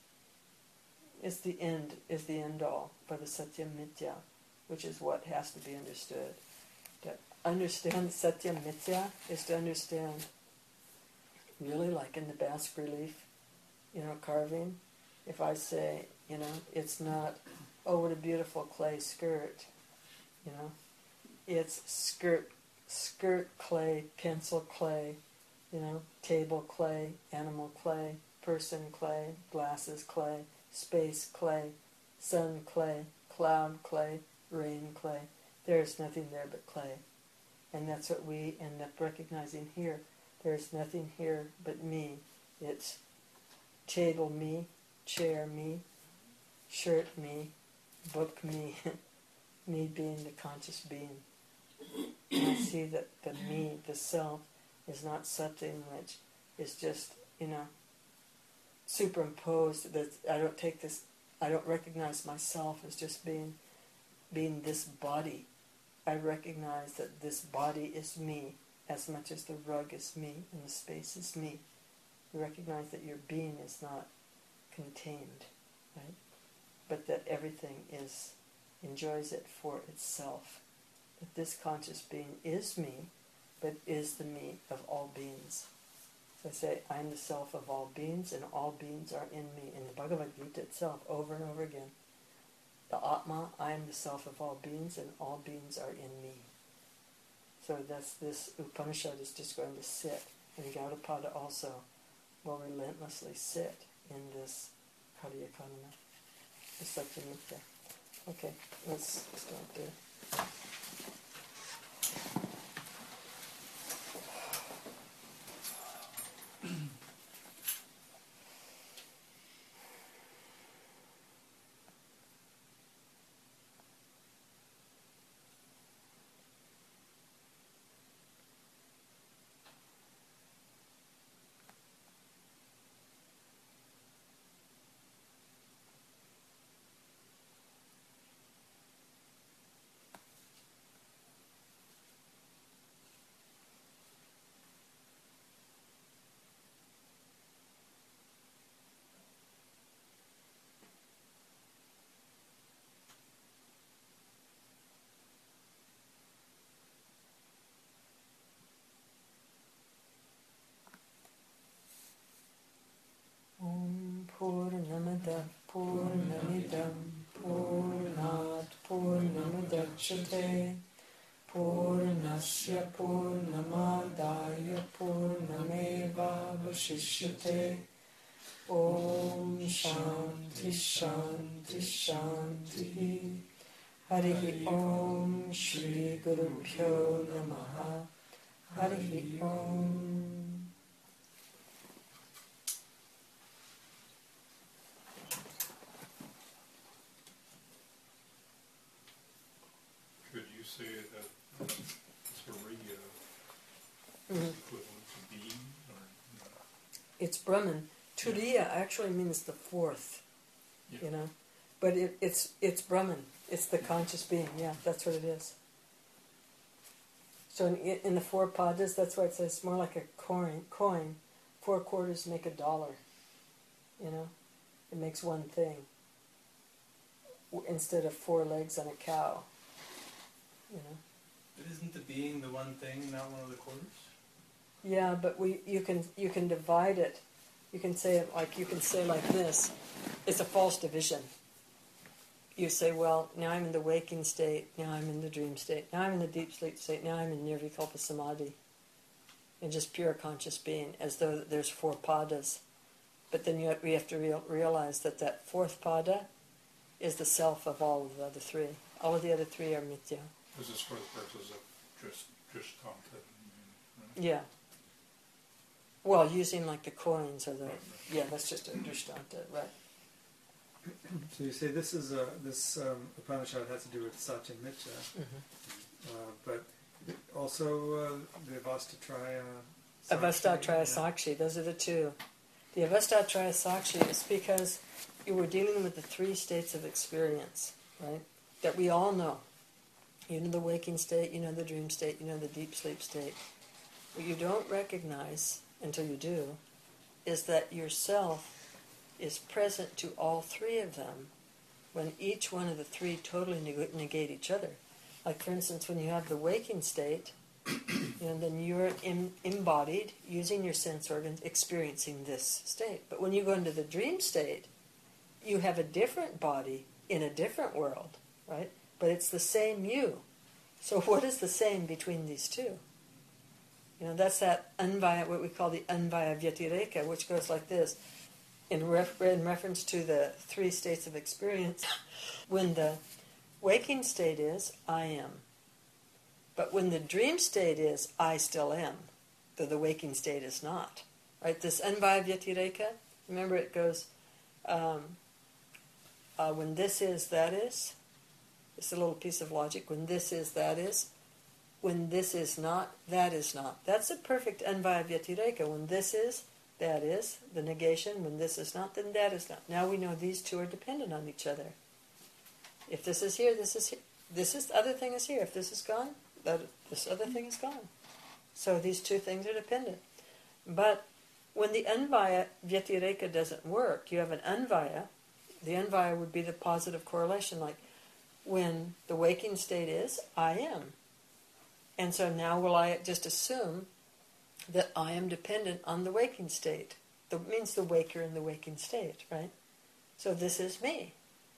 is the end, is the end all for the Satya Mitya, which is what has to be understood. To understand Satya Mitya is to understand, really like in the Basque relief, you know, carving, if I say, you know, it's not, oh, what a beautiful clay skirt, you know, it's skirt, skirt clay, pencil clay, You know, table clay, animal clay, person clay, glasses clay, space clay, sun clay, cloud clay, rain clay. There is nothing there but clay. And that's what we end up recognizing here. There's nothing here but me. It's table me, chair me, shirt me, book me, me being the conscious being. And I see that the me, the self, is not something which is just, you know, superimposed. That I don't take this, I don't recognize myself as just being, being this body. I recognize that this body is me as much as the rug is me and the space is me. You recognize that your being is not contained, right? But that everything is enjoys it for itself. That this conscious being is me, but is the me of all beings. So I say, I am the self of all beings, and all beings are in me. In the Bhagavad Gita itself, over and over again. The Atma, I am the self of all beings, and all beings are in me. So that's this Upanishad is just going to sit, and Gaudapada also will relentlessly sit in this Karyakarana, the Satyamitra. Okay, let's start there. Purnamada Purnamidam Purnat Purnamudachyate Purnasya Purnamadaya Purnameva Vashishyate. Om Shanti Shanti Shanti. Harihi Om Shri Guru Pyo Namaha. Harihi Om. Say that Turiya mm-hmm. is equivalent to being, or no? It's Brahman. Turiya actually means the fourth, yeah. you know, but it, it's it's Brahman. It's the conscious being. Yeah, that's what it is. So in, in the four padas, that's why it says it's more like a coin. Coin, four quarters make a dollar. You know, it makes one thing instead of four legs on a cow. You know. But isn't the being the one thing, not one of the quarters? Yeah, but we you can you can divide it. You can say it like you can say like this. It's a false division. You say, well, now I'm in the waking state. Now I'm in the dream state. Now I'm in the deep sleep state. Now I'm in nirvikalpa samadhi, in just pure conscious being, as though there's four padas. But then you have, we have to real, realize that that fourth pada is the self of all of the other three. All of the other three are mithya. This is for the purposes of just just content, right? Yeah. Well, using like the coins or the right, right. yeah, that's just a drishtanta, right? So you say this is a this um, Upanishad has to do with Satyamitra, mm-hmm. uh, but also uh, the Avastatraya. Avastatraya Sakshi. Those are the two. The Avastatraya Sakshi is because you were dealing with the three states of experience, right? That we all know. You know the waking state, you know the dream state, you know the deep sleep state. What you don't recognize, until you do, is that yourself is present to all three of them when each one of the three totally neg- negate each other. Like, for instance, when you have the waking state, you know, then you're in, embodied, using your sense organs, experiencing this state. But when you go into the dream state, you have a different body in a different world, right? But it's the same you. So what is the same between these two? You know, that's that anvaya, what we call the anvaya vyatireka, which goes like this. In, ref, in reference to the three states of experience, when the waking state is, I am. But when the dream state is, I still am, though the waking state is not. Right? This anvaya vyatireka, remember it goes, um, uh, when this is, that is. It's a little piece of logic. When this is, that is. When this is not, that is not. That's a perfect anvaya vyatireka. When this is, that is, the negation. When this is not, then that is not. Now we know these two are dependent on each other. If this is here, this is here. This is, the other thing is here. If this is gone, that, this other thing is gone. So these two things are dependent. But when the anvaya vyatireka doesn't work, you have an anvaya. The anvaya would be the positive correlation, like when the waking state is, I am. And so now will I just assume that I am dependent on the waking state. That means the waker in the waking state, right? So this is me.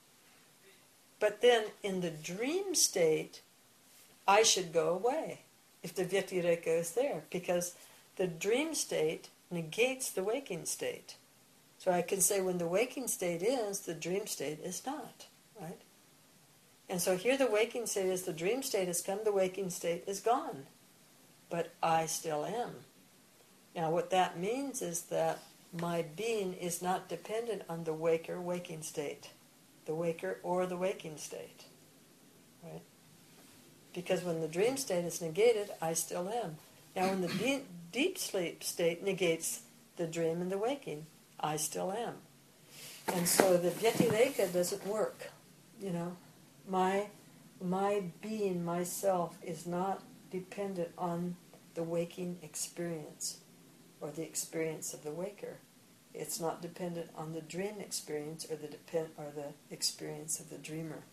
But then in the dream state, I should go away if the vyatireka is there, because the dream state negates the waking state. So I can say when the waking state is, the dream state is not, right? And so here the waking state is, the dream state has come, the waking state is gone. But I still am. Now what that means is that my being is not dependent on the waker waking state, the waker or the waking state, right? Because when the dream state is negated, I still am. Now when the de- deep sleep state negates the dream and the waking, I still am. And so the vyatireka doesn't work, you know. My, my being, myself, is not dependent on the waking experience or the experience of the waker. It's not dependent on the dream experience or the depend or the experience of the dreamer.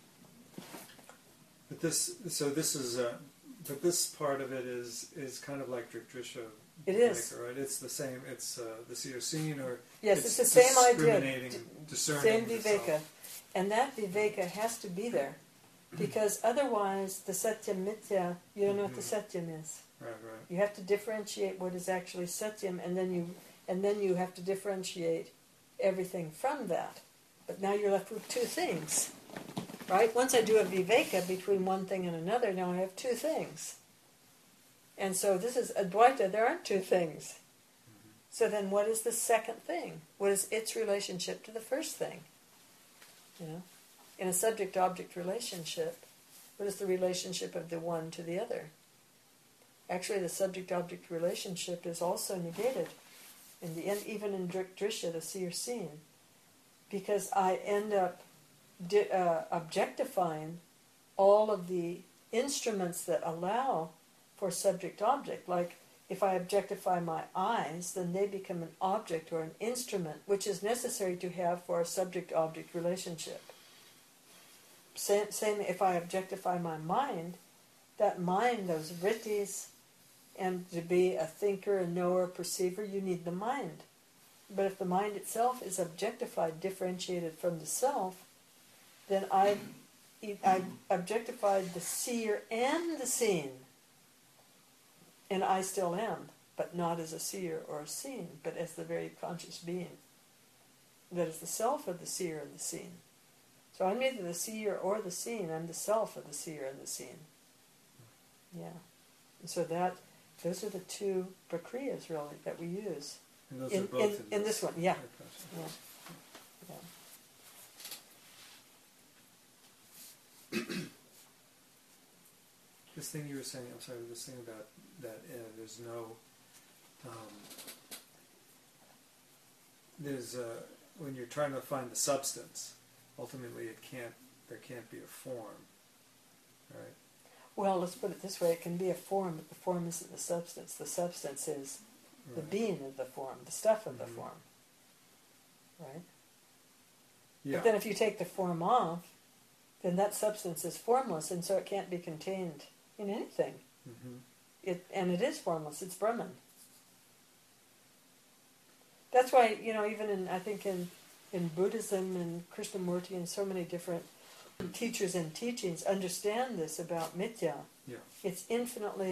But this, so this is, uh, but this part of it is is kind of like Drisha. It is, right? It's the same. It's uh, the seer seen, or yes, it's, it's the same idea. Discriminating, discerning, same the viveka, self. and that viveka has to be there, because otherwise the satyam mithya, you don't know what the satyam is. Right, right. You have to differentiate what is actually satyam, and then you and then you have to differentiate everything from that. But now you're left with two things, right? Once I do a viveka between one thing and another, now I have two things. And so this is Advaita, there aren't two things. Mm-hmm. So then what is the second thing? What is its relationship to the first thing? You know, in a subject-object relationship, what is the relationship of the one to the other? Actually, the subject-object relationship is also negated, in the end, even in Drisha, the seer-seen, because I end up di- uh, objectifying all of the instruments that allow for subject-object. Like, if I objectify my eyes, then they become an object or an instrument, which is necessary to have for a subject-object relationship. Same, same if I objectify my mind, that mind, those vrittis, and to be a thinker, a knower, perceiver, you need the mind. But if the mind itself is objectified, differentiated from the self, then I've, I've objectified the seer and the seen. And I still am, but not as a seer or a seen, but as the very conscious being. That is the self of the seer and the seen. So I'm neither the seer or the seen, I'm the self of the seer and the seen. Yeah. And so that, those are the two prakriyas, really, that we use. And those in, are both in, in, in this one, yeah. Yeah. Yeah. This thing you were saying, I'm sorry, this thing about that uh, there's no, um, there's, uh, when you're trying to find the substance, ultimately it can't, there can't be a form, right? Well, let's put it this way, it can be a form, but the form isn't the substance. The substance is the Right. being of the form, the stuff of the Mhm. form. Right? Yeah. But then if you take the form off, then that substance is formless, and so it can't be contained in anything. Mm-hmm. It, and it is formless, it's Brahman. That's why, you know, even in, I think in, in Buddhism and Krishnamurti and so many different teachers and teachings understand this about mithya. Yeah. It's infinitely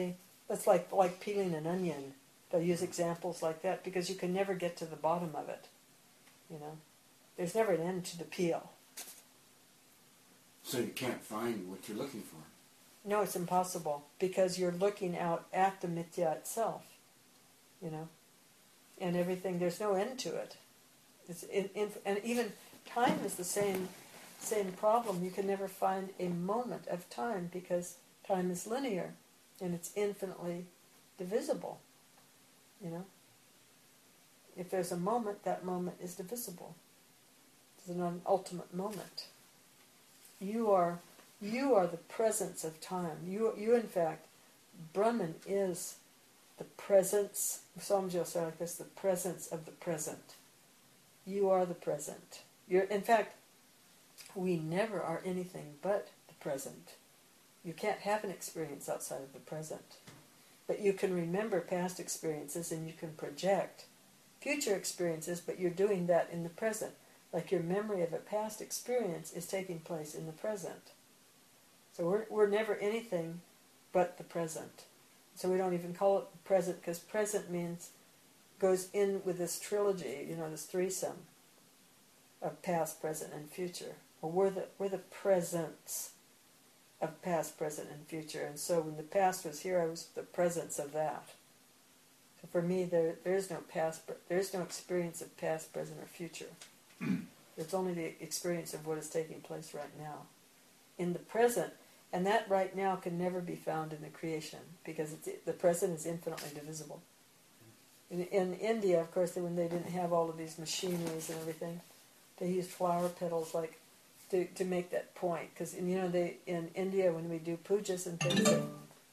That's like like peeling an onion. They'll use examples like that because you can never get to the bottom of it. You know, there's never an end to the peel. So you can't find what you're looking for. No, it's impossible because you're looking out at the mithya itself. You know, and everything. There's no end to it. It's in, in, and even time is the same same problem. You can never find a moment of time because time is linear and it's infinitely divisible. You know, if there's a moment, that moment is divisible. It's an ultimate moment. You are, you are the presence of time. You, you in fact, Brahman is the presence. Swamiji will say like this: the presence of the present. You are the present. You're, in fact, we never are anything but the present. You can't have an experience outside of the present. But you can remember past experiences and you can project future experiences, but you're doing that in the present. Like your memory of a past experience is taking place in the present. So we're, we're never anything but the present. So we don't even call it present, because present means, goes in with this trilogy, you know, this threesome of past, present, and future. Well, we're the, we're the presence of past, present, and future. And so when the past was here, I was the presence of that. So for me, there there is no past, there is no experience of past, present, or future. It's only the experience of what is taking place right now. In the present, and that right now can never be found in the creation, because it's, the present is infinitely divisible. In, in India, of course, when they didn't have all of these machineries and everything, they used flower petals like to, to make that point. Because, you know, they in India, when we do pujas and things, they,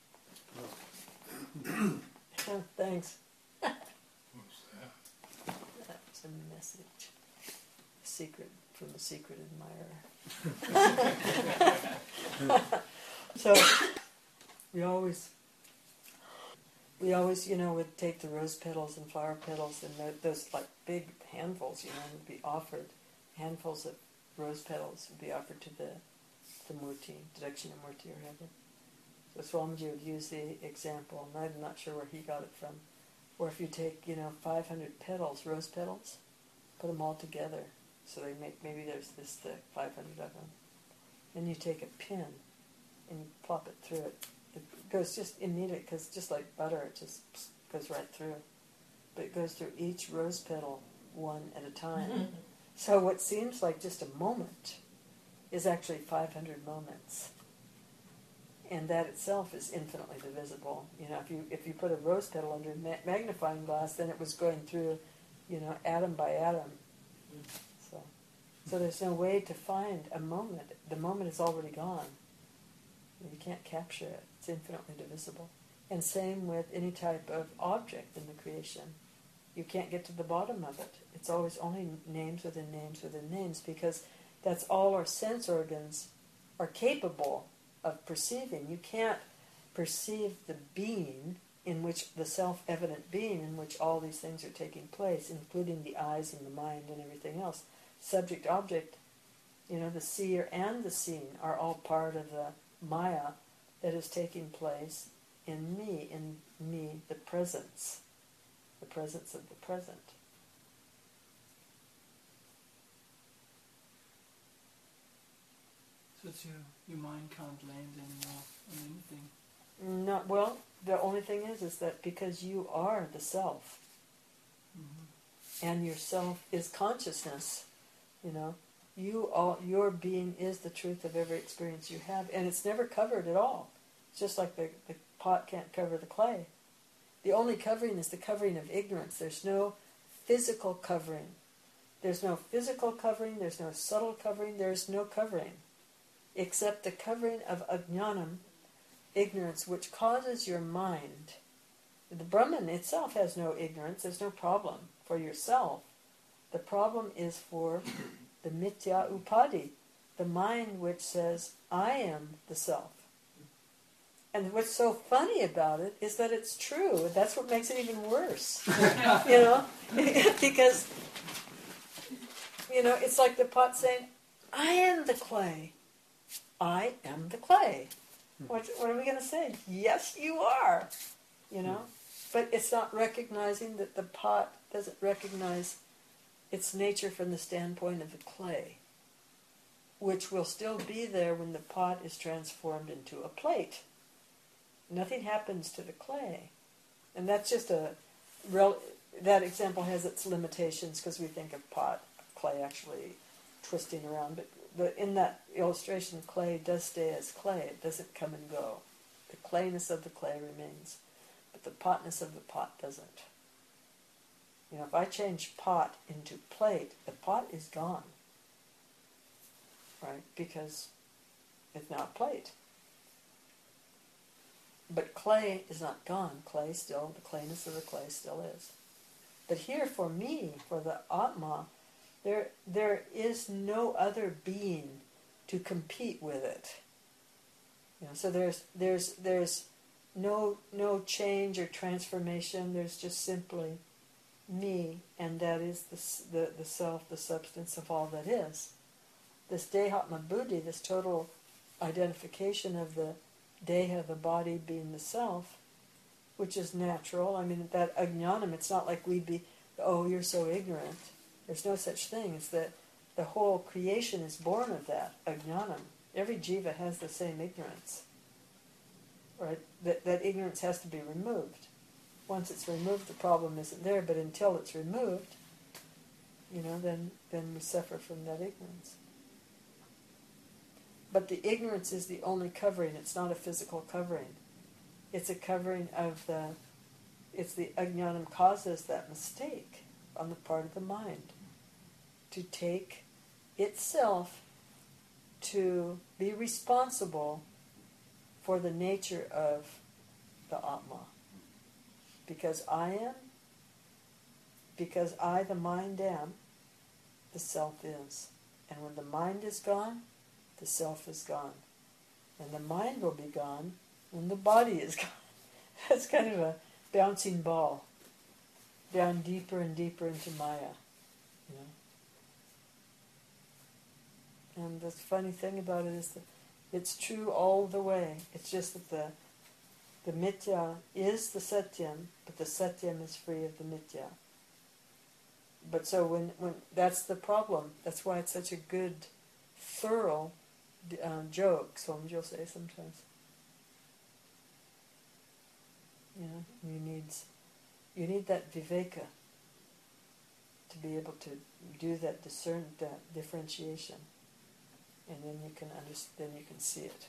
oh, thanks. What's that? That's a message. A secret from a secret admirer. So, we always... We always, you know, would take the rose petals and flower petals, and those like big handfuls, you know, would be offered. Handfuls of rose petals would be offered to the the murti, Dakshinamurti or whatever. So Swamiji would use the example, and I'm not sure where he got it from, where if you take, you know, five hundred petals, rose petals, put them all together, so they make, maybe there's this thick, five hundred of them. Then you take a pin, and you plop it through it. It goes just immediately, because just like butter, it just goes right through. But it goes through each rose petal one at a time. So what seems like just a moment is actually five hundred moments. And that itself is infinitely divisible. You know, if you if you put a rose petal under a ma- magnifying glass, then it was going through, you know, atom by atom. So, so there's no way to find a moment. The moment is already gone. You can't capture it. It's infinitely divisible. And same with any type of object in the creation. You can't get to the bottom of it. It's always only names within names within names, because that's all our sense organs are capable of perceiving. You can't perceive the being in which, the self-evident being in which all these things are taking place, including the eyes and the mind and everything else. Subject, object, you know, the seer and the seen are all part of the Maya that is taking place in me, in me, the presence, the presence of the present. So it's your, your mind can't land anymore on anything. Not well. The only thing is, is that because you are the self, Mm-hmm. and your self is consciousness, you know. You all, your being is the truth of every experience you have, and it's never covered at all. It's just like the, the pot can't cover the clay. The only covering is the covering of ignorance. There's no physical covering. There's no physical covering, there's no subtle covering, there's no covering. Except the covering of ajnanam, ignorance, which causes your mind. The Brahman itself has no ignorance, there's no problem for yourself. The problem is for the mithya upadi, the mind which says, I am the self. And what's so funny about it is that it's true. That's what makes it even worse. You know? Because, you know, it's like the pot saying, I am the clay. I am the clay. What, what are we going to say? Yes, you are. you know? But it's not recognizing that the pot doesn't recognize its nature from the standpoint of the clay, which will still be there when the pot is transformed into a plate. Nothing happens to the clay. And that's just a... Rel- that example has its limitations because we think of pot, clay actually twisting around. But the, in that illustration, clay does stay as clay. It doesn't come and go. The clayness of the clay remains, but the potness of the pot doesn't. You know, if I change pot into plate, the pot is gone. Right? Because it's now a plate. But clay is not gone. Clay still, the clayness of the clay still is. But here for me, for the Atma, there there is no other being to compete with it. You know, so there's there's there's no no change or transformation. There's just simply me, and that is the the, the self, the substance of all that is. This Dehatma Buddhi, this total identification of the Deha, the body, being the self, which is natural. I mean, that ajnanam, it's not like we'd be, oh, you're so ignorant. There's no such thing. It's that the whole creation is born of that, ajnanam. Every jiva has the same ignorance. Right? That, that ignorance has to be removed. Once it's removed, the problem isn't there, but until it's removed, you know, then, then we suffer from that ignorance. But the ignorance is the only covering. It's not a physical covering. It's a covering of the, it's the ajnanam causes that mistake on the part of the mind to take itself to be responsible for the nature of the Atma. Because I am, because I, the mind, am, the self is. And when the mind is gone, the self is gone. And the mind will be gone when the body is gone. It's kind of a bouncing ball down deeper and deeper into Maya. You know? And the funny thing about it is that it's true all the way. It's just that the the mithya is the satyam, but the satyam is free of the mithya. But so when, when that's the problem. That's why it's such a good, thorough uh, joke, Somji will say sometimes. You know, you need, you need that viveka to be able to do that discern, that differentiation, and then you can understand, then you can see it.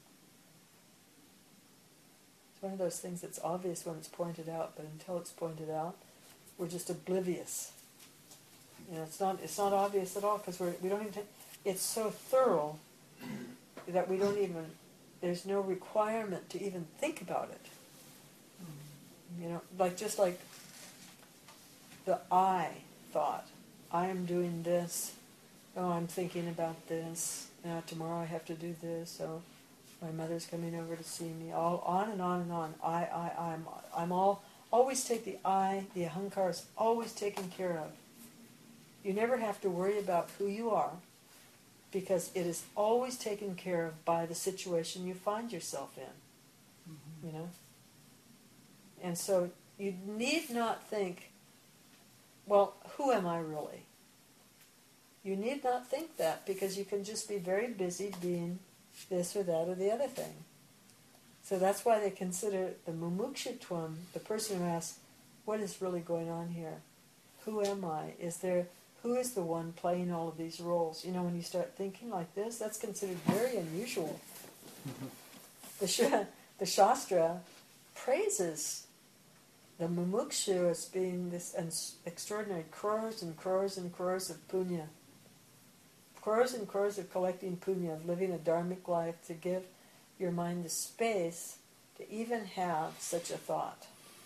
It's one of those things that's obvious when it's pointed out, but until it's pointed out, we're just oblivious. You know, it's not it's not obvious at all because we we don't even think, it's so thorough that we don't even, there's no requirement to even think about it. You know, like just like the I thought, I am doing this, oh, I'm thinking about this, now tomorrow I have to do this, so my mother's coming over to see me, all on and on and on. I, I, I'm, I'm all, always take the I, the ahankara is always taken care of. You never have to worry about who you are, because it is always taken care of by the situation you find yourself in. Mm-hmm. You know? And so you need not think, well, who am I really? You need not think that, because you can just be very busy being this or that or the other thing. So that's why they consider the mumukshutvam, the person who asks, what is really going on here? Who am I? Is there, who is the one playing all of these roles? You know, when you start thinking like this, that's considered very unusual. The, sh- the Shastra praises the mumukshu as being this extraordinary crores and crores and crores of punya. Crores and crores of collecting punya, of living a dharmic life to give your mind the space to even have such a thought.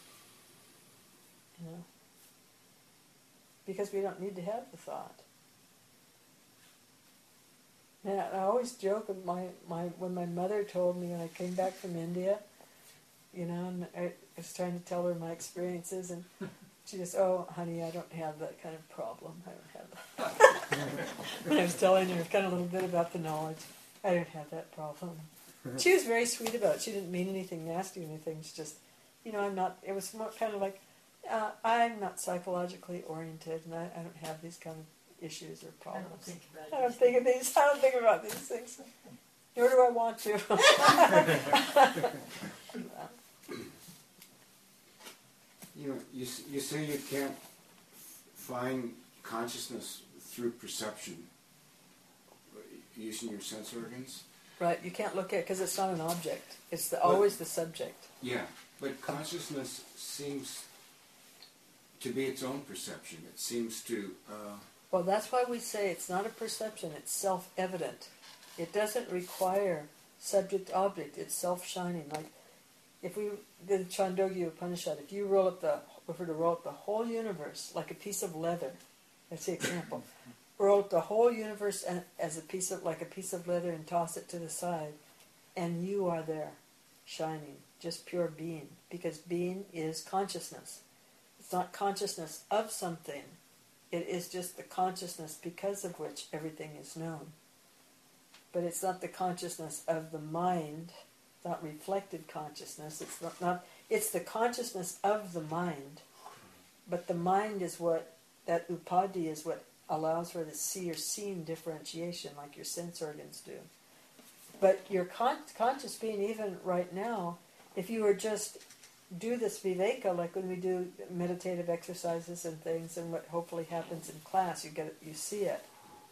You know? Because we don't need to have the thought. And I, I always joke with my, my when my mother told me when I came back from India, you know, and I was trying to tell her my experiences, and she just, oh, honey, I don't have that kind of problem. I don't have that. And I was telling her kind of a little bit about the knowledge. I don't have that problem. She was very sweet about it. She didn't mean anything nasty or anything. She just, you know, I'm not, it was more kind of like, uh, I'm not psychologically oriented, and I, I don't have these kind of issues or I problems. don't think about I don't these think of these, I don't think about these things. Nor do I want to. You know, you, s- you say you can't find consciousness through perception using your sense organs. Right, you can't look at it because it's not an object. It's the, always the subject. Yeah, but consciousness seems to be its own perception. It seems to. Uh, Well, that's why we say it's not a perception, it's self-evident. It doesn't require subject-object, it's self-shining. Like, if we did the Chandogya Upanishad, if you roll up the, if we were to roll up the whole universe like a piece of leather, that's the example. Roll up the whole universe as a piece of, like a piece of leather and toss it to the side, and you are there, shining, just pure being, because being is consciousness. It's not consciousness of something. It is just the consciousness because of which everything is known. But it's not the consciousness of the mind, it's not reflected consciousness, it's not, not it's the consciousness of the mind. But the mind is what, that upadhi is what allows for the see or seen differentiation like your sense organs do. But your con- conscious being, even right now, if you were just do this viveka, like when we do meditative exercises and things, and what hopefully happens in class, you get it, you see it.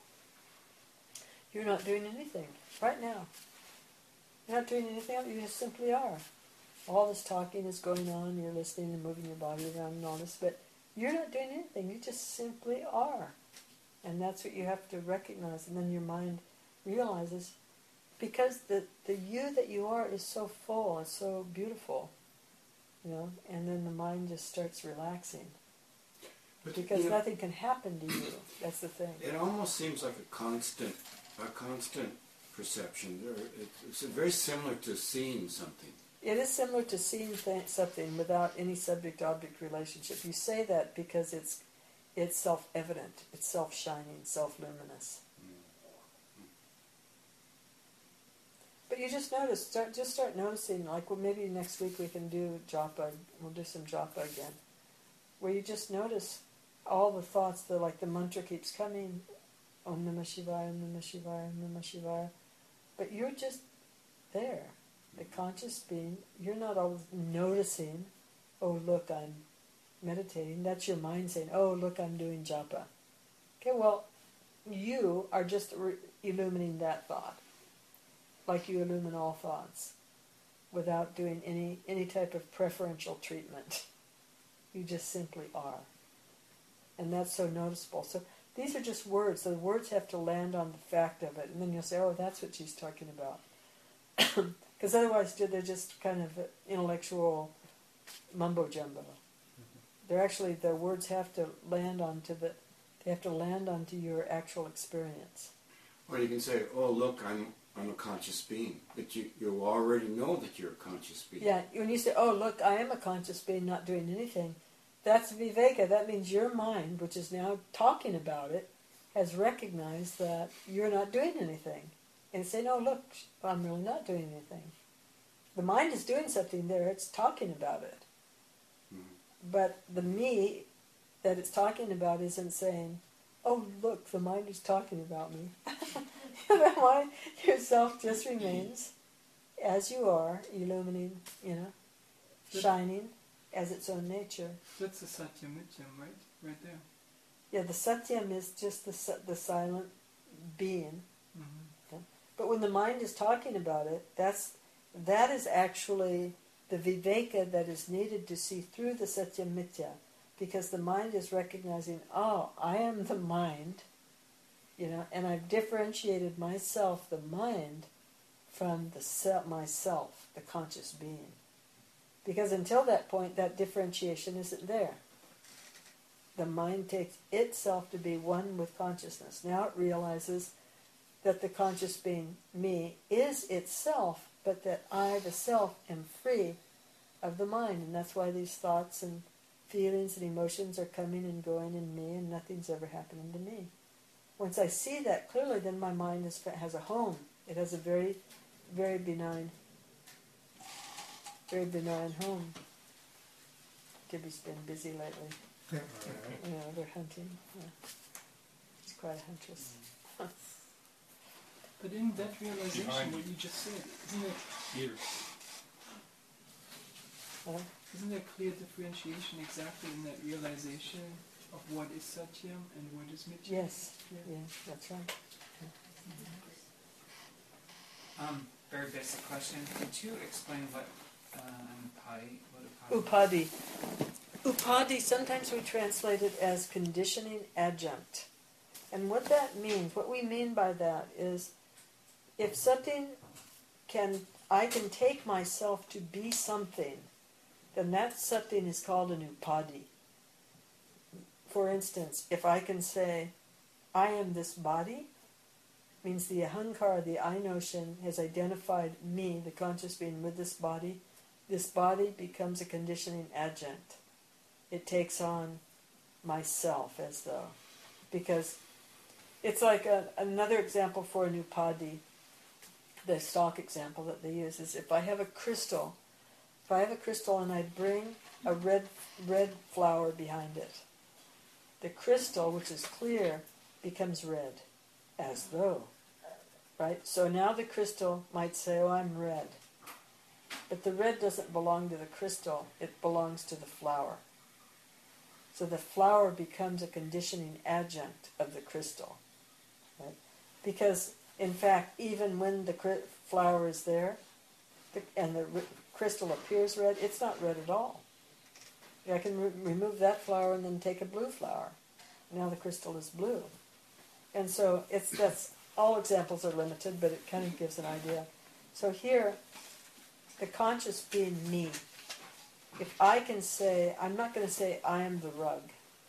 You're not doing anything right now. You're not doing anything else. You just simply are. All this talking is going on. You're listening and moving your body around and all this, but you're not doing anything. You just simply are, and that's what you have to recognize. And then your mind realizes, because the the you that you are is so full, it's so beautiful. You know, and then the mind just starts relaxing. but Because you know, nothing can happen to you. That's the thing. it almost seems like a constant, a constant perception. There, it, it's very similar to seeing something. It is similar to seeing th- something without any subject-object relationship. You say that because it's it's self-evident, it's self-shining, self-luminous. But you just notice, start just start noticing. Like, well, maybe next week we can do japa. We'll do some japa again, where you just notice all the thoughts. The like the mantra keeps coming, Om Namah Shivaya, Om Namah Shivaya, Om Namah Shivaya, but you're just there. The conscious being, you're not always noticing, oh look, I'm meditating. That's your mind saying, oh look, I'm doing japa. Okay, well, you are just re- illuminating that thought, like you illumine all thoughts, without doing any, any type of preferential treatment. You just simply are. And that's so noticeable. So these are just words. The words have to land on the fact of it, and then you'll say, oh, that's what she's talking about. Because otherwise they're just kind of intellectual mumbo-jumbo. They're actually, the words have to land onto the, they have to land onto your actual experience. Or you can say, oh look, I'm I'm a conscious being. But you, you already know that you're a conscious being. Yeah, when you say, oh look, I am a conscious being not doing anything, that's viveka. That means your mind, which is now talking about it, has recognized that you're not doing anything. And say, no, look, I'm really not doing anything. The mind is doing something there, it's talking about it. Mm-hmm. But the me that it's talking about isn't saying, oh, look, the mind is talking about me. The mind, yourself just remains as you are, illuminating, you know, shining as its own nature. That's the Satyamrityam, right? Right there. Yeah, the satyam is just the si- the silent being. Mm-hmm. Okay? But when the mind is talking about it, that's that is actually the viveka that is needed to see through the satyam mithya, because the mind is recognizing, oh, I am the mind, you know, and I've differentiated myself, the mind, from the self, myself, the conscious being. Because until that point, that differentiation isn't there. The mind takes itself to be one with consciousness. Now it realizes that the conscious being, me, is itself, but that I, the self, am free of the mind. And that's why these thoughts and feelings and emotions are coming and going in me, and nothing's ever happening to me. Once I see that clearly, then my mind is, has a home. It has a very, very benign, very benign home. Tibby's been busy lately. Alright. You know, they're hunting. Yeah. She's quite a huntress. But in that realization, Behind. what you just said, isn't it, Here. Uh, isn't there clear differentiation exactly in that realization of what is Satyam and what is Mithya? yes, Yeah. yeah, that's right. Um, very basic question. Could you explain what um, pi, what upadi? Upadi. Upadi, sometimes we translate it as conditioning adjunct. And what that means, what we mean by that is if something can, I can take myself to be something, then that something is called an upadi. For instance, if I can say, I am this body, means the ahankara, the I notion, has identified me, the conscious being, with this body. This body becomes a conditioning adjunct. It takes on myself as though. Because it's like a, another example for an upadi, the stock example that they use is if I have a crystal, if I have a crystal and I bring a red red flower behind it, the crystal, which is clear, becomes red, as though. Right? So now the crystal might say, oh, I'm red. But the red doesn't belong to the crystal, it belongs to the flower. So the flower becomes a conditioning adjunct of the crystal. Right? Because, in fact, even when the cri- flower is there, the, and the r- crystal appears red, it's not red at all. I can re- remove that flower and then take a blue flower. Now the crystal is blue. And so it's that's all examples are limited, but it kind of gives an idea. So here, the conscious being me. If I can say, I'm not going to say I am the rug.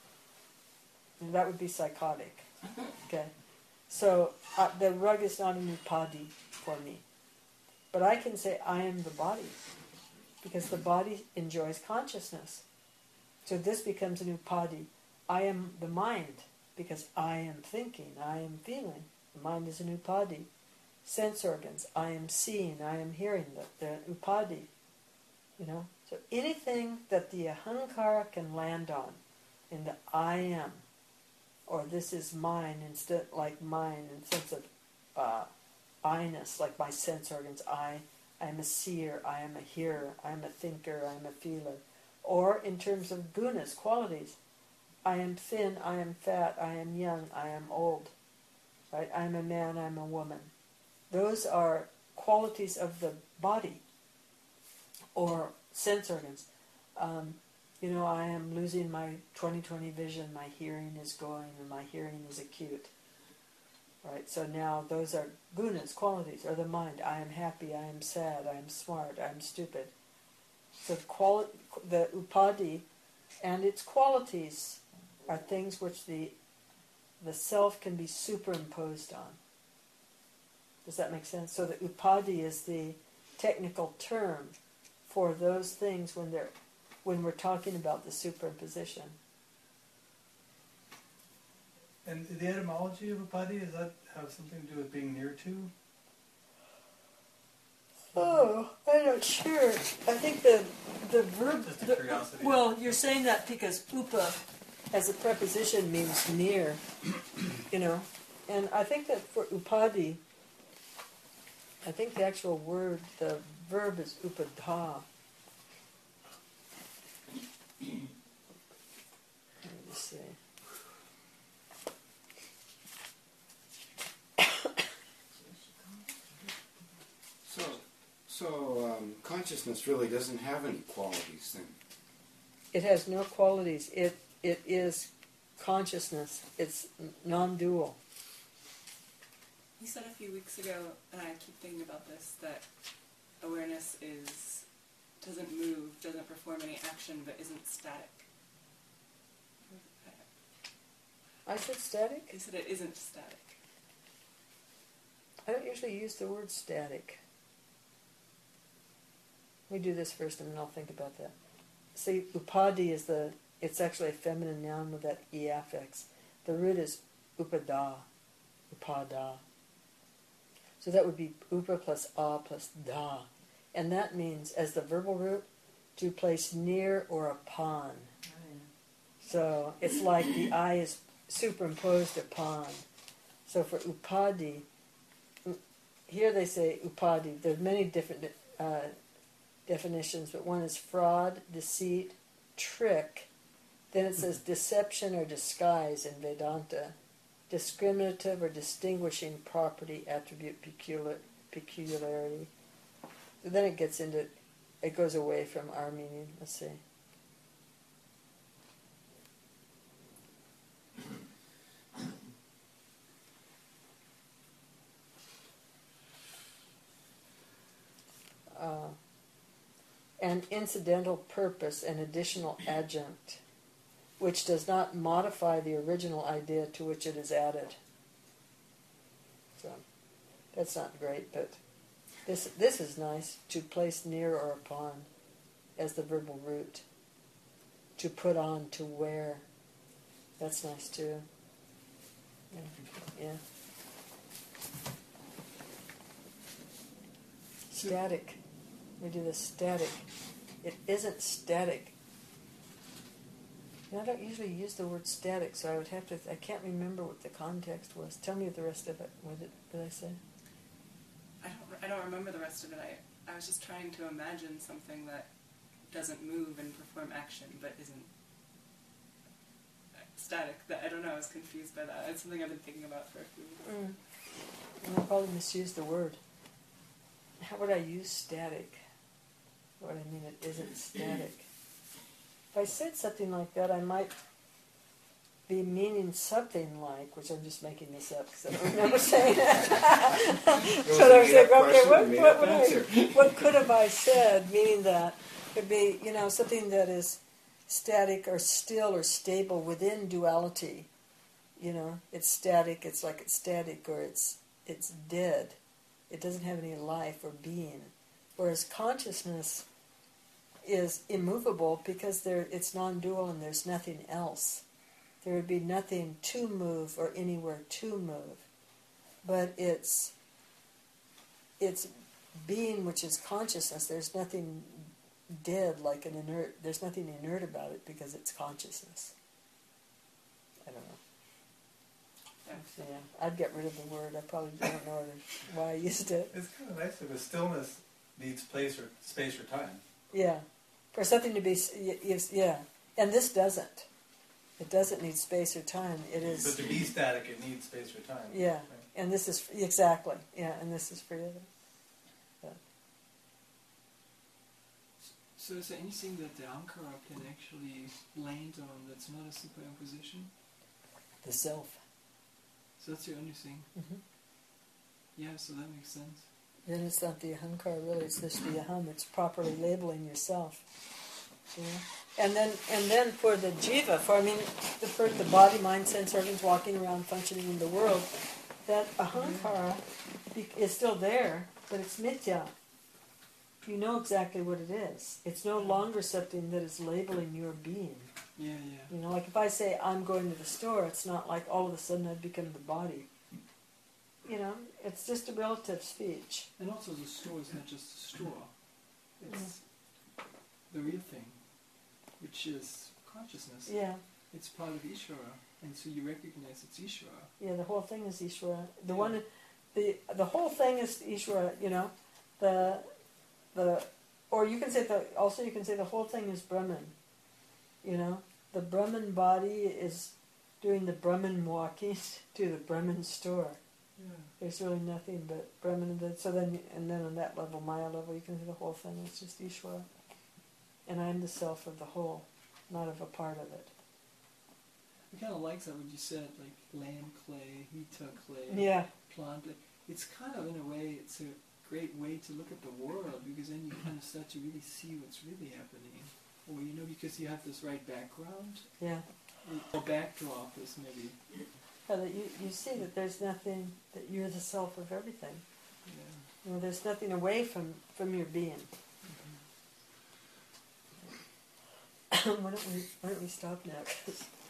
That would be psychotic. Okay? So uh, the rug is not an upadi for me. But I can say I am the body. Because the body enjoys consciousness. So this becomes an upadi. I am the mind. Because I am thinking, I am feeling. The mind is an upadi. Sense organs, I am seeing, I am hearing, the, the upadi. You know? So anything that the ahankara can land on, in the I am, or this is mine, instead like mine, in the sense of uh, I-ness, like my sense organs, I, I am a seer, I am a hearer, I am a thinker, I am a feeler. Or in terms of gunas, qualities, I am thin, I am fat, I am young, I am old. Right? I am a man, I am a woman. Those are qualities of the body or sense organs. Um, you know, I am losing my twenty twenty vision, my hearing is going, and my hearing is acute. Right? So now those are gunas, qualities, or the mind. I am happy, I am sad, I am smart, I am stupid. So the, quali- the upadi and its qualities are things which the the self can be superimposed on. Does that make sense? So the upadi is the technical term for those things when they're when we're talking about the superimposition. And the etymology of upadi, does that have something to do with being near to? Oh, I'm not sure. I think the the verb. Just a the- curiosity. well, you're saying that because upa, as a preposition, means near. You know, and I think that for upadi, I think the actual word, the verb is upada. Let me just see. So, so um, consciousness really doesn't have any qualities then. It has no qualities. It it is consciousness. It's non-dual. You said a few weeks ago, and I keep thinking about this, that awareness is doesn't move, doesn't perform any action, but isn't static. I said static? You said it isn't static. I don't usually use the word static. We do this first and then I'll think about that. See, upadi is the, it's actually a feminine noun with that e affix. The root is upada, upada. So that would be upa plus a plus da. And that means, as the verbal root, to place near or upon. So it's like the I is superimposed upon. So for upadi, here they say upadi. There are many different uh, definitions, but one is fraud, deceit, trick. Then it says deception or disguise in Vedanta, discriminative or distinguishing property, attribute, peculiar, peculiarity. So then it gets into, it goes away from our meaning. Let's see. Uh, an incidental purpose, an additional adjunct, which does not modify the original idea to which it is added. So that's not great, but this this is nice. To place near or upon as the verbal root. To put on, to wear. That's nice too. Yeah. yeah. Static. We do the static. It isn't static. And I don't usually use the word static, so I would have to. I can't remember what the context was. Tell me the rest of it. What did, did I say? I don't. I don't remember the rest of it. I. I was just trying to imagine something that doesn't move and perform action, but isn't static. That I don't know. I was confused by that. It's something I've been thinking about for a few weeks. Mm. And I probably misused the word. How would I use static? What I mean, it isn't static. If I said something like that, I might be meaning something like, which I'm just making this up because I don't remember saying it. So I'm saying, okay, what, what, what, I, what could have I said, meaning that? Could be, you know, something that is static or still or stable within duality. You know, it's static, it's like it's static, or it's it's dead. It doesn't have any life or being. Whereas consciousness is immovable because there it's non-dual and there's nothing else. There would be nothing to move or anywhere to move. But it's it's being, which is consciousness. There's nothing dead like an inert. There's nothing inert about it because it's consciousness. I don't know. Yeah, I'd get rid of the word. I probably don't know why I used it. It's kind of nice because stillness needs place or space or time. Yeah, for something to be, yeah, and this doesn't. It doesn't need space or time. It is. But to be static, it needs space or time. Yeah, right. And this is exactly. Yeah, and this is for the other. Yeah. So is there anything that the Ankara can actually land on that's not a superimposition? The self. So that's the only thing. Mm-hmm. Yeah, so that makes sense. Then it's not the ahankara, really. It's just the aham. It's properly labeling yourself. Yeah. And then, and then for the jiva, for I mean, the for the body, mind, sense organs, walking around, functioning in the world, that ahankara is still there, but it's mithya. You know exactly what it is. It's no longer something that is labeling your being. Yeah, yeah. You know, like if I say I'm going to the store, it's not like all of a sudden I've become the body. You know, it's just a relative speech. And also the store is not just a store. It's yeah. the real thing, which is consciousness. Yeah. It's part of Ishvara, and so you recognize it's Ishvara. Yeah, the whole thing is Ishvara. The yeah. one, the the whole thing is Ishvara. You know, the the, or you can say the also you can say the whole thing is Brahman. You know, the Brahman body is doing the Brahman walking to the Brahman store. Yeah. There's really nothing but Brahman. So then, and then on that level, Maya level, you can see the whole thing is just Ishvara. And I'm the self of the whole, not of a part of it. I kind of like that what you said, like land clay, mita clay, yeah. plant. It's kind of, in a way, it's a great way to look at the world, because then you kind of start to really see what's really happening. Or, you know, because you have this right background. Yeah. Or backdrop is maybe. Yeah, that you, you see that there's nothing, that you're the self of everything. Yeah. You know, there's nothing away from, from your being. Mm-hmm. why don't we why don't we stop now? 'Cause